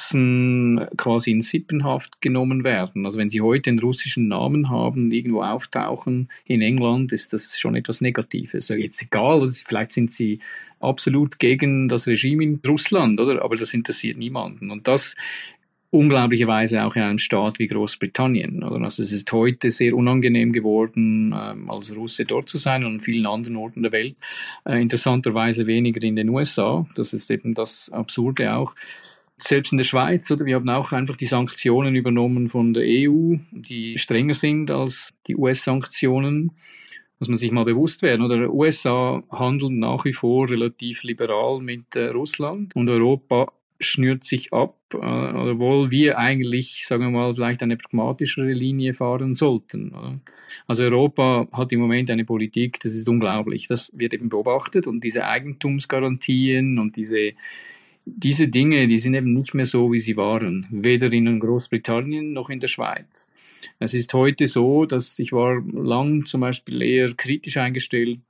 Russen quasi in Sippenhaft genommen werden. Also wenn sie heute einen russischen Namen haben, irgendwo auftauchen in England, ist das schon etwas Negatives. Also jetzt egal, vielleicht sind sie absolut gegen das Regime in Russland, oder? Aber das interessiert niemanden. Und das unglaublicherweise auch in einem Staat wie Großbritannien. Oder? Also es ist heute sehr unangenehm geworden, ähm, als Russe dort zu sein und an vielen anderen Orten der Welt. Äh, interessanterweise weniger in den U S A. Das ist eben das Absurde auch. Selbst in der Schweiz, oder? Wir haben auch einfach die Sanktionen übernommen von der E U, die strenger sind als die U S-Sanktionen. Muss man sich mal bewusst werden. Oder die U S A handeln nach wie vor relativ liberal mit äh, Russland und Europa schnürt sich ab, äh, obwohl wir eigentlich, sagen wir mal, vielleicht eine pragmatischere Linie fahren sollten. Oder? Also Europa hat im Moment eine Politik, das ist unglaublich. Das wird eben beobachtet und diese Eigentumsgarantien und diese diese Dinge, die sind eben nicht mehr so, wie sie waren. Weder in Großbritannien noch in der Schweiz. Es ist heute so, dass ich war lang zum Beispiel eher kritisch eingestellt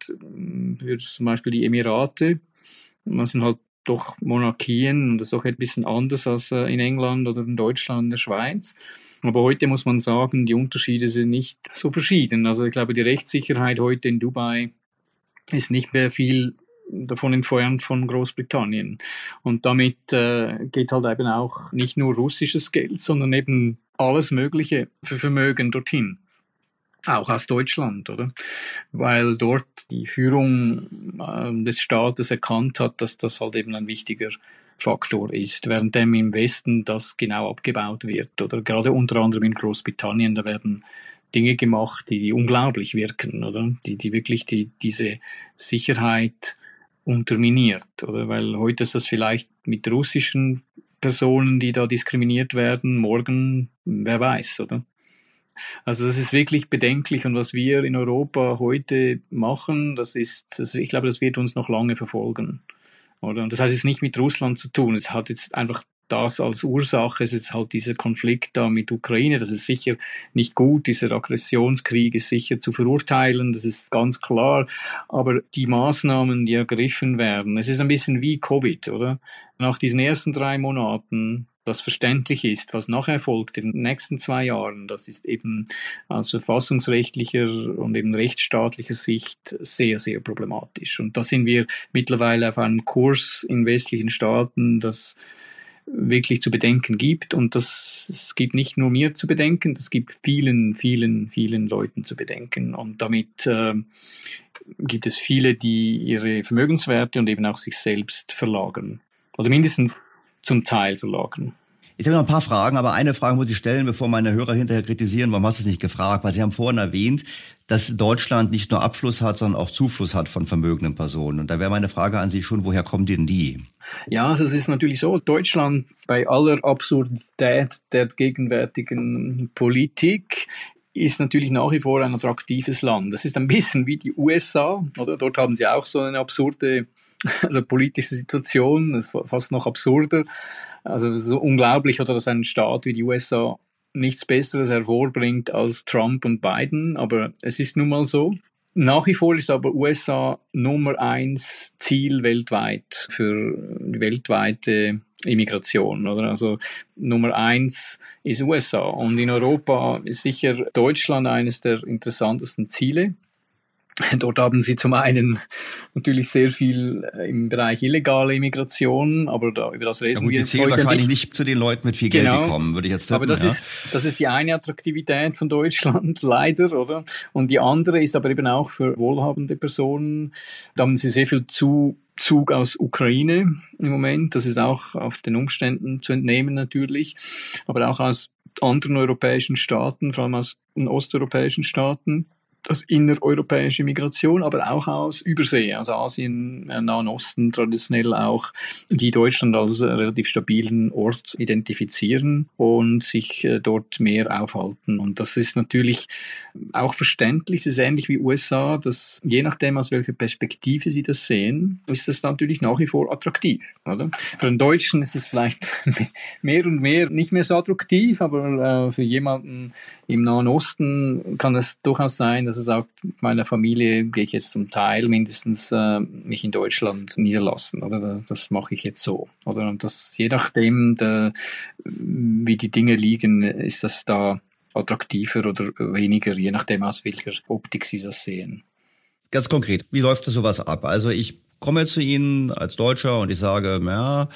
für zum Beispiel die Emirate. Das sind halt doch Monarchien und das ist auch ein bisschen anders als in England oder in Deutschland, in der Schweiz. Aber heute muss man sagen, die Unterschiede sind nicht so verschieden. Also ich glaube, die Rechtssicherheit heute in Dubai ist nicht mehr viel davon entfernt von Großbritannien. Und damit äh, geht halt eben auch nicht nur russisches Geld, sondern eben alles Mögliche für Vermögen dorthin. Auch aus Deutschland, oder? Weil dort die Führung äh, des Staates erkannt hat, dass das halt eben ein wichtiger Faktor ist, währenddem im Westen das genau abgebaut wird. Oder gerade unter anderem in Großbritannien, da werden Dinge gemacht, die, die unglaublich wirken, oder? Die, die wirklich die, diese Sicherheit unterminiert, oder? Weil heute ist das vielleicht mit russischen Personen, die da diskriminiert werden, morgen, wer weiß, oder? Also das ist wirklich bedenklich und was wir in Europa heute machen, das ist, das, ich glaube, das wird uns noch lange verfolgen, oder? Und das hat jetzt nicht mit Russland zu tun, es hat jetzt einfach das als Ursache, es ist jetzt halt dieser Konflikt da mit Ukraine, das ist sicher nicht gut, dieser Aggressionskrieg ist sicher zu verurteilen, das ist ganz klar, aber die Maßnahmen, die ergriffen werden, es ist ein bisschen wie Covid, oder? Nach diesen ersten drei Monaten, das verständlich ist, was nachher folgt in den nächsten zwei Jahren, das ist eben aus verfassungsrechtlicher und eben rechtsstaatlicher Sicht sehr, sehr problematisch. Und da sind wir mittlerweile auf einem Kurs in westlichen Staaten, das wirklich zu bedenken gibt. Und das es gibt nicht nur mir zu bedenken, das gibt vielen, vielen, vielen Leuten zu bedenken. Und damit äh, gibt es viele, die ihre Vermögenswerte und eben auch sich selbst verlagern. Oder mindestens zum Teil verlagern. Ich habe noch ein paar Fragen, aber eine Frage muss ich stellen, bevor meine Hörer hinterher kritisieren, warum hast du es nicht gefragt? Weil Sie haben vorhin erwähnt, dass Deutschland nicht nur Abfluss hat, sondern auch Zufluss hat von vermögenden Personen. Und da wäre meine Frage an Sie schon, woher kommen denn die? Ja, also es ist natürlich so, Deutschland bei aller Absurdität der gegenwärtigen Politik ist natürlich nach wie vor ein attraktives Land. Das ist ein bisschen wie die U S A, oder? Dort haben sie auch so eine absurde also politische Situation, fast noch absurder. Also so unglaublich, oder dass ein Staat wie die U S A nichts Besseres hervorbringt als Trump und Biden, aber es ist nun mal so. Nach wie vor ist aber U S A Nummer eins Ziel weltweit für die weltweite Immigration, oder? Also Nummer eins ist U S A und in Europa ist sicher Deutschland eines der interessantesten Ziele. Dort haben sie zum einen natürlich sehr viel im Bereich illegale Immigration, aber da, über das reden ja gut, wir jetzt heute nicht. Die zählen wahrscheinlich nicht zu den Leuten mit viel Geld, genau, die kommen, würde ich jetzt tippen. Aber das, ja. ist, das ist die eine Attraktivität von Deutschland, leider, oder? Und die andere ist aber eben auch für wohlhabende Personen. Da haben sie sehr viel Zuzug aus Ukraine im Moment. Das ist auch auf den Umständen zu entnehmen natürlich, aber auch aus anderen europäischen Staaten, vor allem aus den osteuropäischen Staaten. Das innereuropäische Migration, aber auch aus Übersee, aus Asien, Nahen Osten traditionell auch, die Deutschland als relativ stabilen Ort identifizieren und sich dort mehr aufhalten. Und das ist natürlich auch verständlich, das ist ähnlich wie U S A, dass je nachdem, aus welcher Perspektive Sie das sehen, ist das natürlich nach wie vor attraktiv, oder? Für einen Deutschen ist es vielleicht mehr und mehr nicht mehr so attraktiv, aber äh, für jemanden im Nahen Osten kann es durchaus sein, dass es sagt, meiner Familie gehe ich jetzt zum Teil mindestens äh, mich in Deutschland niederlassen, oder? Das mache ich jetzt so, oder? Und das, je nachdem, der, wie die Dinge liegen, ist das da attraktiver oder weniger, je nachdem, aus welcher Optik Sie das sehen. Ganz konkret, wie läuft das sowas ab? Also ich komme zu Ihnen als Deutscher und ich sage, ja,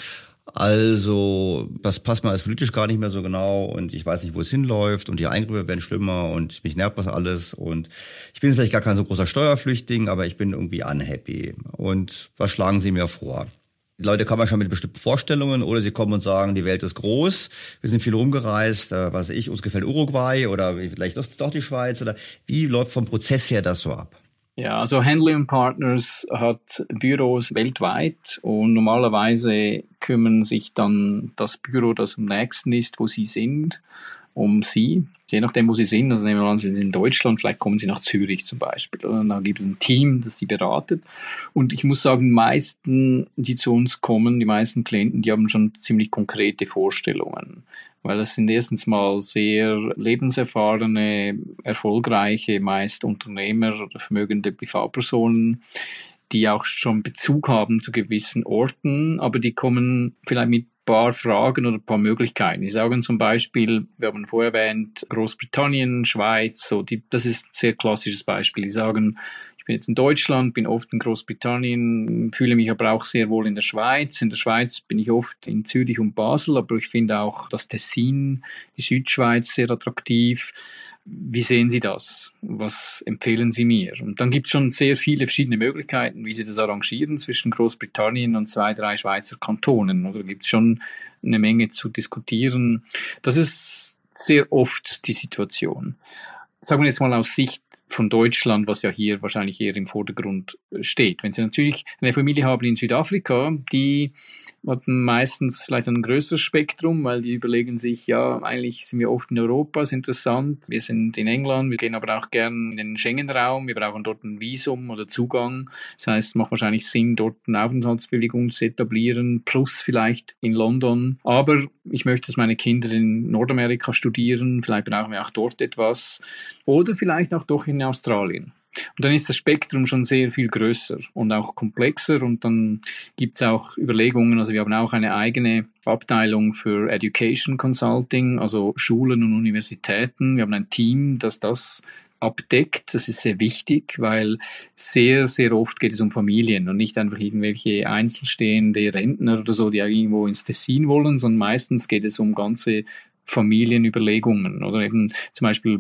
also das passt mir als politisch gar nicht mehr so genau und ich weiß nicht, wo es hinläuft und die Eingriffe werden schlimmer und mich nervt das alles und ich bin vielleicht gar kein so großer Steuerflüchtling, aber ich bin irgendwie unhappy. Und was schlagen Sie mir vor? Die Leute kommen schon mit bestimmten Vorstellungen oder sie kommen und sagen, die Welt ist groß, wir sind viel rumgereist, äh, was weiß ich, uns gefällt Uruguay oder vielleicht doch die Schweiz oder wie läuft vom Prozess her das so ab? Ja, also Handley und Partners hat Büros weltweit und normalerweise kümmern sich dann das Büro, das am nächsten ist, wo Sie sind, um Sie. Je nachdem, wo Sie sind, also nehmen wir an, Sie sind in Deutschland, vielleicht kommen Sie nach Zürich zum Beispiel. Und dann gibt es ein Team, das Sie beratet. Und ich muss sagen, die meisten, die zu uns kommen, die meisten Klienten, die haben schon ziemlich konkrete Vorstellungen. Weil das sind erstens mal sehr lebenserfahrene, erfolgreiche, meist Unternehmer oder vermögende Privatpersonen, die auch schon Bezug haben zu gewissen Orten, aber die kommen vielleicht mit ein paar Fragen oder ein paar Möglichkeiten. Die sagen zum Beispiel, wir haben vorher erwähnt, Großbritannien, Schweiz, so die, das ist ein sehr klassisches Beispiel. Die sagen, ich bin jetzt in Deutschland, bin oft in Großbritannien, fühle mich aber auch sehr wohl in der Schweiz. In der Schweiz bin ich oft in Zürich und Basel, aber ich finde auch das Tessin, die Südschweiz sehr attraktiv. Wie sehen Sie das? Was empfehlen Sie mir? Und dann gibt es schon sehr viele verschiedene Möglichkeiten, wie Sie das arrangieren zwischen Großbritannien und zwei, drei Schweizer Kantonen. Oder gibt es schon eine Menge zu diskutieren? Das ist sehr oft die Situation. Sagen wir jetzt mal aus Sicht von Deutschland, was ja hier wahrscheinlich eher im Vordergrund steht. Wenn Sie natürlich eine Familie haben in Südafrika, die hat meistens vielleicht ein größeres Spektrum, weil die überlegen sich, ja, eigentlich sind wir oft in Europa, ist interessant, wir sind in England, wir gehen aber auch gern in den Schengen-Raum, wir brauchen dort ein Visum oder Zugang. Das heißt, es macht wahrscheinlich Sinn, dort eine Aufenthaltsbewilligung zu etablieren, plus vielleicht in London. Aber ich möchte, dass meine Kinder in Nordamerika studieren, vielleicht brauchen wir auch dort etwas. Oder vielleicht auch doch in Australien. Und dann ist das Spektrum schon sehr viel größer und auch komplexer und dann gibt es auch Überlegungen, also wir haben auch eine eigene Abteilung für Education Consulting, also Schulen und Universitäten. Wir haben ein Team, das das abdeckt. Das ist sehr wichtig, weil sehr, sehr oft geht es um Familien und nicht einfach irgendwelche einzelstehende Rentner oder so, die irgendwo ins Tessin wollen, sondern meistens geht es um ganze Familienüberlegungen oder eben zum Beispiel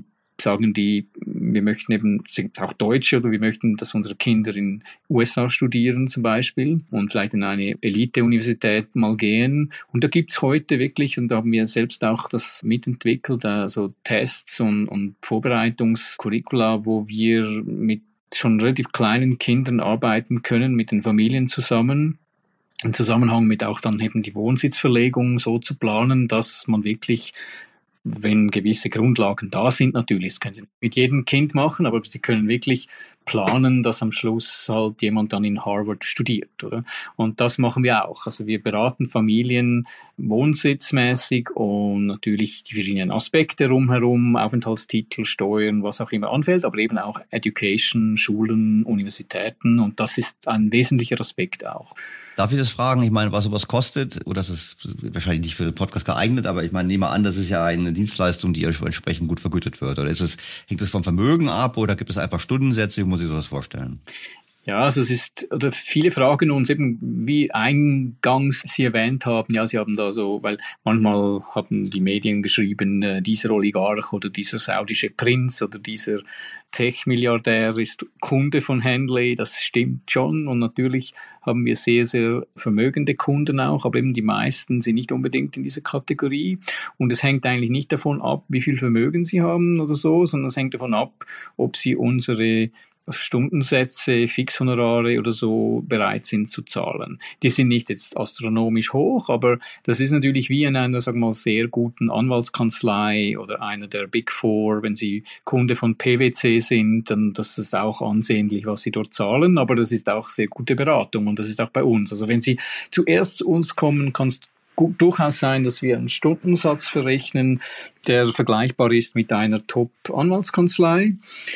sagen die, wir möchten eben, sind auch Deutsche oder wir möchten, dass unsere Kinder in U S A studieren zum Beispiel und vielleicht in eine Elite-Universität mal gehen. Und da gibt's heute wirklich, und da haben wir selbst auch das mitentwickelt, also Tests und, und Vorbereitungscurricula, wo wir mit schon relativ kleinen Kindern arbeiten können, mit den Familien zusammen. Im Zusammenhang mit auch dann eben die Wohnsitzverlegung so zu planen, dass man wirklich, wenn gewisse Grundlagen da sind, natürlich, das können Sie mit jedem Kind machen, aber Sie können wirklich planen, dass am Schluss halt jemand dann in Harvard studiert, oder? Und das machen wir auch. Also wir beraten Familien wohnsitzmäßig und natürlich die verschiedenen Aspekte rumherum, Aufenthaltstitel, Steuern, was auch immer anfällt, aber eben auch Education, Schulen, Universitäten, und das ist ein wesentlicher Aspekt auch. Darf ich das fragen? Ich meine, was sowas kostet? Oder das ist wahrscheinlich nicht für den Podcast geeignet, aber ich meine, nehme an, das ist ja eine Dienstleistung, die entsprechend gut vergütet wird. Oder ist es, hängt es vom Vermögen ab oder gibt es einfach Stundensätze? Wie muss ich sowas vorstellen? Ja, also es ist, oder viele fragen uns eben, wie eingangs Sie erwähnt haben, ja, Sie haben da so, weil manchmal haben die Medien geschrieben, äh, dieser Oligarch oder dieser saudische Prinz oder dieser Tech-Milliardär ist Kunde von Henley, das stimmt schon, und natürlich haben wir sehr, sehr vermögende Kunden auch, aber eben die meisten sind nicht unbedingt in dieser Kategorie, und es hängt eigentlich nicht davon ab, wie viel Vermögen sie haben oder so, sondern es hängt davon ab, ob sie unsere Stundensätze, Fixhonorare oder so bereit sind zu zahlen. Die sind nicht jetzt astronomisch hoch, aber das ist natürlich wie in einer, sagen wir mal, sehr guten Anwaltskanzlei oder einer der Big Four. Wenn Sie Kunde von P W C sind, dann das ist auch ansehnlich, was Sie dort zahlen, aber das ist auch sehr gute Beratung, und das ist auch bei uns. Also wenn Sie zuerst zu uns kommen, kannst Gut, durchaus sein, dass wir einen Stundensatz verrechnen, der vergleichbar ist mit einer Top-Anwaltskanzlei.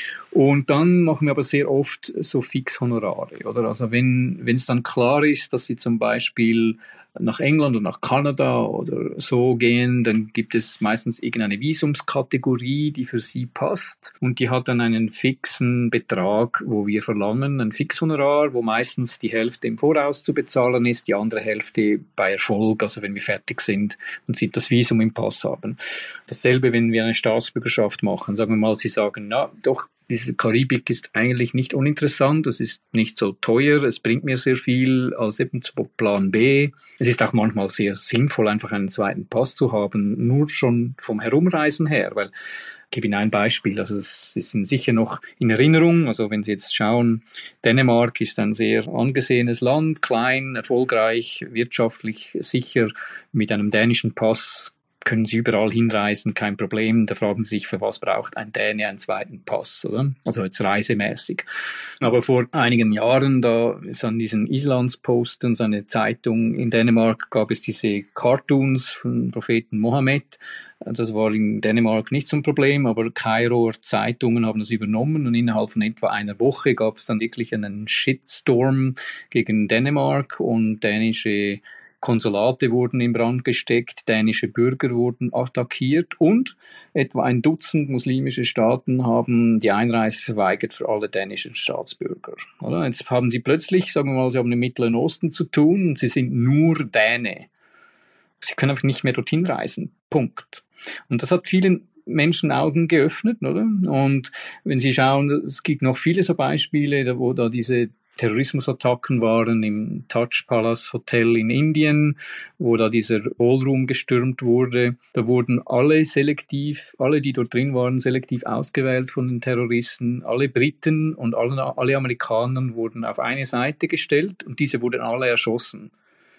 Und dann machen wir aber sehr oft so Fixhonorare, oder? Also wenn wenn es dann klar ist, dass Sie zum Beispiel nach England oder nach Kanada oder so gehen, dann gibt es meistens irgendeine Visumskategorie, die für Sie passt, und die hat dann einen fixen Betrag, wo wir verlangen, ein Fixhonorar, wo meistens die Hälfte im Voraus zu bezahlen ist, die andere Hälfte bei Erfolg, also wenn wir fertig sind und Sie das Visum im Pass haben. Dasselbe, wenn wir eine Staatsbürgerschaft machen. Sagen wir mal, Sie sagen, na doch, diese Karibik ist eigentlich nicht uninteressant, es ist nicht so teuer, es bringt mir sehr viel als eben zu Plan B. Es ist auch manchmal sehr sinnvoll, einfach einen zweiten Pass zu haben, nur schon vom Herumreisen her, weil ich gebe Ihnen ein Beispiel, also Sie sind sicher noch in Erinnerung, also wenn Sie jetzt schauen, Dänemark ist ein sehr angesehenes Land, klein, erfolgreich, wirtschaftlich sicher, mit einem dänischen Pass können Sie überall hinreisen, kein Problem. Da fragen Sie sich, für was braucht ein Däne einen zweiten Pass, oder? Also jetzt reisemäßig. Aber vor einigen Jahren, da ist an diesen Islandsposten, so eine Zeitung in Dänemark, gab es diese Cartoons von Propheten Mohammed. Das war in Dänemark nicht so ein Problem, aber Kairoer Zeitungen haben das übernommen, und innerhalb von etwa einer Woche gab es dann wirklich einen Shitstorm gegen Dänemark, und dänische Konsulate wurden in Brand gesteckt, dänische Bürger wurden attackiert, und etwa ein Dutzend muslimische Staaten haben die Einreise verweigert für alle dänischen Staatsbürger. Oder? Jetzt haben sie plötzlich, sagen wir mal, sie haben im Mittleren Osten zu tun und sie sind nur Däne. Sie können einfach nicht mehr dorthin reisen. Punkt. Und das hat vielen Menschen Augen geöffnet, oder? Und wenn Sie schauen, es gibt noch viele so Beispiele, wo da diese Terrorismusattacken waren im Taj Palace Hotel in Indien, wo da dieser Ballroom gestürmt wurde. Da wurden alle selektiv, alle, die dort drin waren, selektiv ausgewählt von den Terroristen. Alle Briten und alle, alle Amerikaner wurden auf eine Seite gestellt, und diese wurden alle erschossen.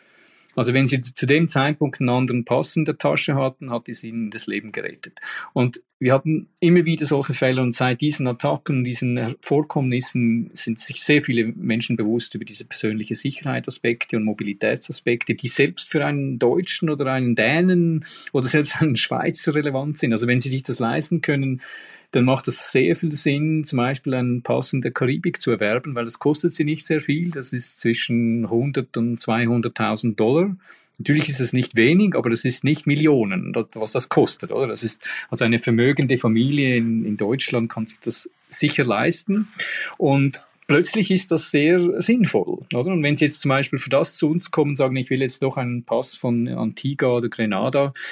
Also wenn Sie zu dem Zeitpunkt einen anderen Pass in der Tasche hatten, hat es ihnen das Leben gerettet. Und wir hatten immer wieder solche Fälle, und seit diesen Attacken, diesen Vorkommnissen sind sich sehr viele Menschen bewusst über diese persönliche Sicherheitsaspekte und Mobilitätsaspekte, die selbst für einen Deutschen oder einen Dänen oder selbst einen Schweizer relevant sind. Also wenn Sie sich das leisten können, dann macht es sehr viel Sinn, zum Beispiel einen Pass in der Karibik zu erwerben, weil das kostet Sie nicht sehr viel. Das ist zwischen hundert und zweihunderttausend Dollar. Natürlich ist es nicht wenig, aber das ist nicht Millionen, was das kostet, oder? Das ist, also eine vermögende Familie in, in Deutschland kann sich das sicher leisten. Und plötzlich ist das sehr sinnvoll, oder? Und wenn Sie jetzt zum Beispiel für das zu uns kommen und sagen, ich will jetzt doch einen Pass von Antigua oder Grenada,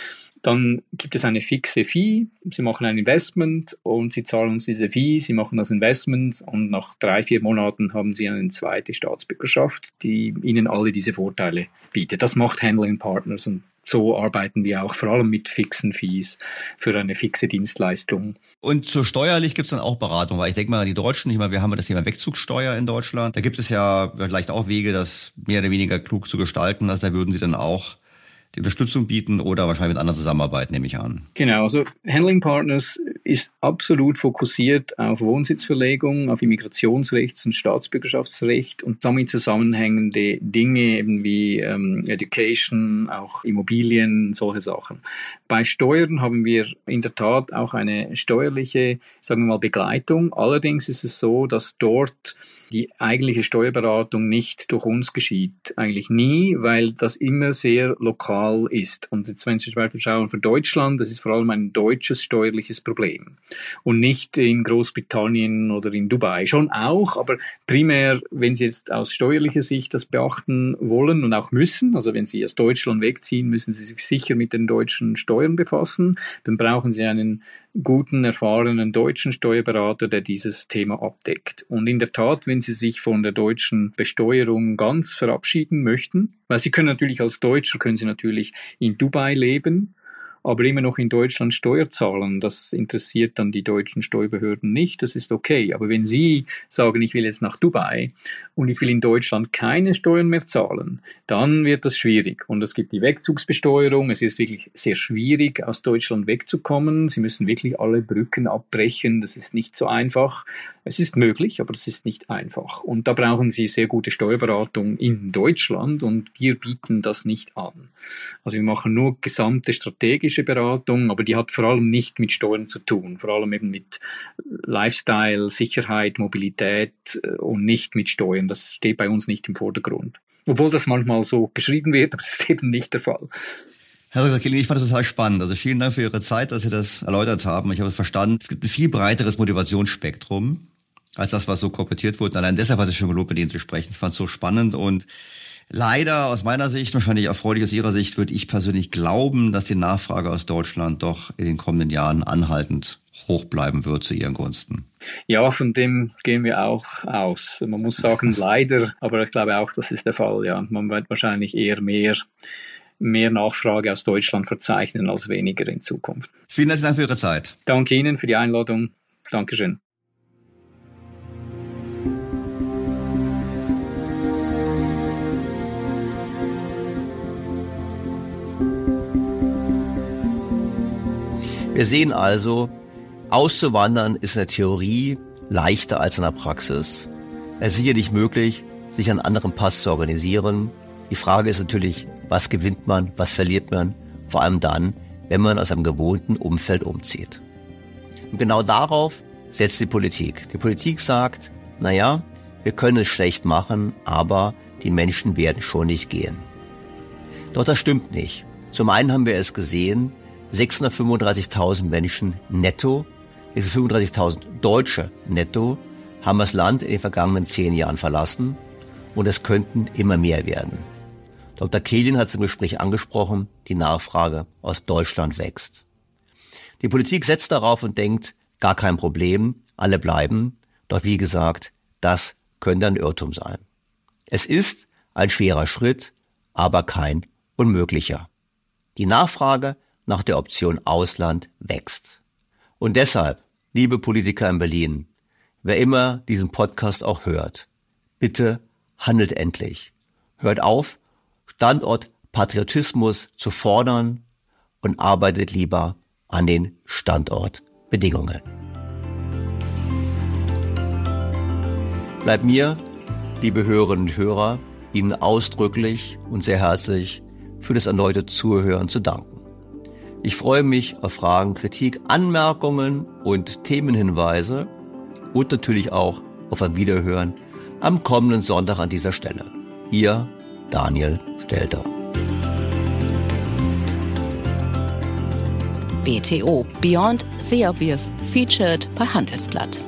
Dann gibt es eine fixe Fee. Sie machen ein Investment und Sie zahlen uns diese Fee. Sie machen das Investment und nach drei, vier Monaten haben Sie eine zweite Staatsbürgerschaft, die Ihnen alle diese Vorteile bietet. Das macht Handling Partners und so arbeiten wir auch vor allem mit fixen Fees für eine fixe Dienstleistung. Und so steuerlich gibt es dann auch Beratung, weil ich denke mal, die Deutschen, ich meine, wir haben ja das Thema Wegzugssteuer in Deutschland. Da gibt es ja vielleicht auch Wege, das mehr oder weniger klug zu gestalten. Also da würden Sie dann auch die Unterstützung bieten oder wahrscheinlich mit anderen zusammenarbeiten, nehme ich an. Genau, also Handling Partners ist absolut fokussiert auf Wohnsitzverlegung, auf Immigrationsrechts- und Staatsbürgerschaftsrecht und damit zusammenhängende Dinge eben wie ähm, Education, auch Immobilien, solche Sachen. Bei Steuern haben wir in der Tat auch eine steuerliche, sagen wir mal, Begleitung. Allerdings ist es so, dass dort die eigentliche Steuerberatung nicht durch uns geschieht. Eigentlich nie, weil das immer sehr lokal ist. Und jetzt, wenn Sie zum Beispiel schauen für Deutschland, das ist vor allem ein deutsches steuerliches Problem. Und nicht in Großbritannien oder in Dubai. Schon auch, aber primär, wenn Sie jetzt aus steuerlicher Sicht das beachten wollen und auch müssen, also wenn Sie aus Deutschland wegziehen, müssen Sie sich sicher mit den deutschen Steuern befassen. Dann brauchen Sie einen guten, erfahrenen deutschen Steuerberater, der dieses Thema abdeckt. Und in der Tat, wenn Sie sich von der deutschen Besteuerung ganz verabschieden möchten, weil Sie können natürlich als Deutscher, können Sie natürlich in Dubai leben, aber immer noch in Deutschland Steuer zahlen. Das interessiert dann die deutschen Steuerbehörden nicht, das ist okay. Aber wenn Sie sagen, ich will jetzt nach Dubai und ich will in Deutschland keine Steuern mehr zahlen, dann wird das schwierig. Und es gibt die Wegzugsbesteuerung, es ist wirklich sehr schwierig, aus Deutschland wegzukommen. Sie müssen wirklich alle Brücken abbrechen, das ist nicht so einfach. Es ist möglich, aber es ist nicht einfach. Und da brauchen Sie sehr gute Steuerberatung in Deutschland und wir bieten das nicht an. Also wir machen nur gesamte strategische Beratung, aber die hat vor allem nicht mit Steuern zu tun, vor allem eben mit Lifestyle, Sicherheit, Mobilität und nicht mit Steuern. Das steht bei uns nicht im Vordergrund. Obwohl das manchmal so geschrieben wird, aber das ist eben nicht der Fall. Herr Doktor Killing, ich fand das total spannend. Also vielen Dank für Ihre Zeit, dass Sie das erläutert haben. Ich habe es verstanden. Es gibt ein viel breiteres Motivationsspektrum als das, was so korportiert wurde. Und allein deshalb hat es schon gelohnt, mit Ihnen zu sprechen. Ich fand es so spannend und leider aus meiner Sicht, wahrscheinlich erfreulich aus Ihrer Sicht, würde ich persönlich glauben, dass die Nachfrage aus Deutschland doch in den kommenden Jahren anhaltend hoch bleiben wird zu Ihren Gunsten. Ja, von dem gehen wir auch aus. Man muss sagen, leider, aber ich glaube auch, das ist der Fall. Ja, man wird wahrscheinlich eher mehr, mehr Nachfrage aus Deutschland verzeichnen als weniger in Zukunft. Vielen herzlichen Dank für Ihre Zeit. Danke Ihnen für die Einladung. Dankeschön. Wir sehen also, auszuwandern ist in der Theorie leichter als in der Praxis. Es ist sicherlich möglich, sich einen anderen Pass zu organisieren. Die Frage ist natürlich, was gewinnt man, was verliert man, vor allem dann, wenn man aus einem gewohnten Umfeld umzieht. Und genau darauf setzt die Politik. Die Politik sagt, naja, wir können es schlecht machen, aber die Menschen werden schon nicht gehen. Doch das stimmt nicht. Zum einen haben wir es gesehen, sechshundertfünfunddreißigtausend Menschen netto, sechshundertfünfunddreißigtausend Deutsche netto, haben das Land in den vergangenen zehn Jahren verlassen und es könnten immer mehr werden. Doktor Killing hat es im Gespräch angesprochen, die Nachfrage aus Deutschland wächst. Die Politik setzt darauf und denkt, gar kein Problem, alle bleiben, doch wie gesagt, das könnte ein Irrtum sein. Es ist ein schwerer Schritt, aber kein unmöglicher. Die Nachfrage nach der Option Ausland wächst. Und deshalb, liebe Politiker in Berlin, wer immer diesen Podcast auch hört, bitte handelt endlich. Hört auf, Standortpatriotismus zu fordern und arbeitet lieber an den Standortbedingungen. Bleibt mir, liebe Hörerinnen und Hörer, Ihnen ausdrücklich und sehr herzlich für das erneute Zuhören zu danken. Ich freue mich auf Fragen, Kritik, Anmerkungen und Themenhinweise und natürlich auch auf ein Wiederhören am kommenden Sonntag an dieser Stelle. Ihr Daniel Stelter. B T O Beyond the Obvious featured bei Handelsblatt.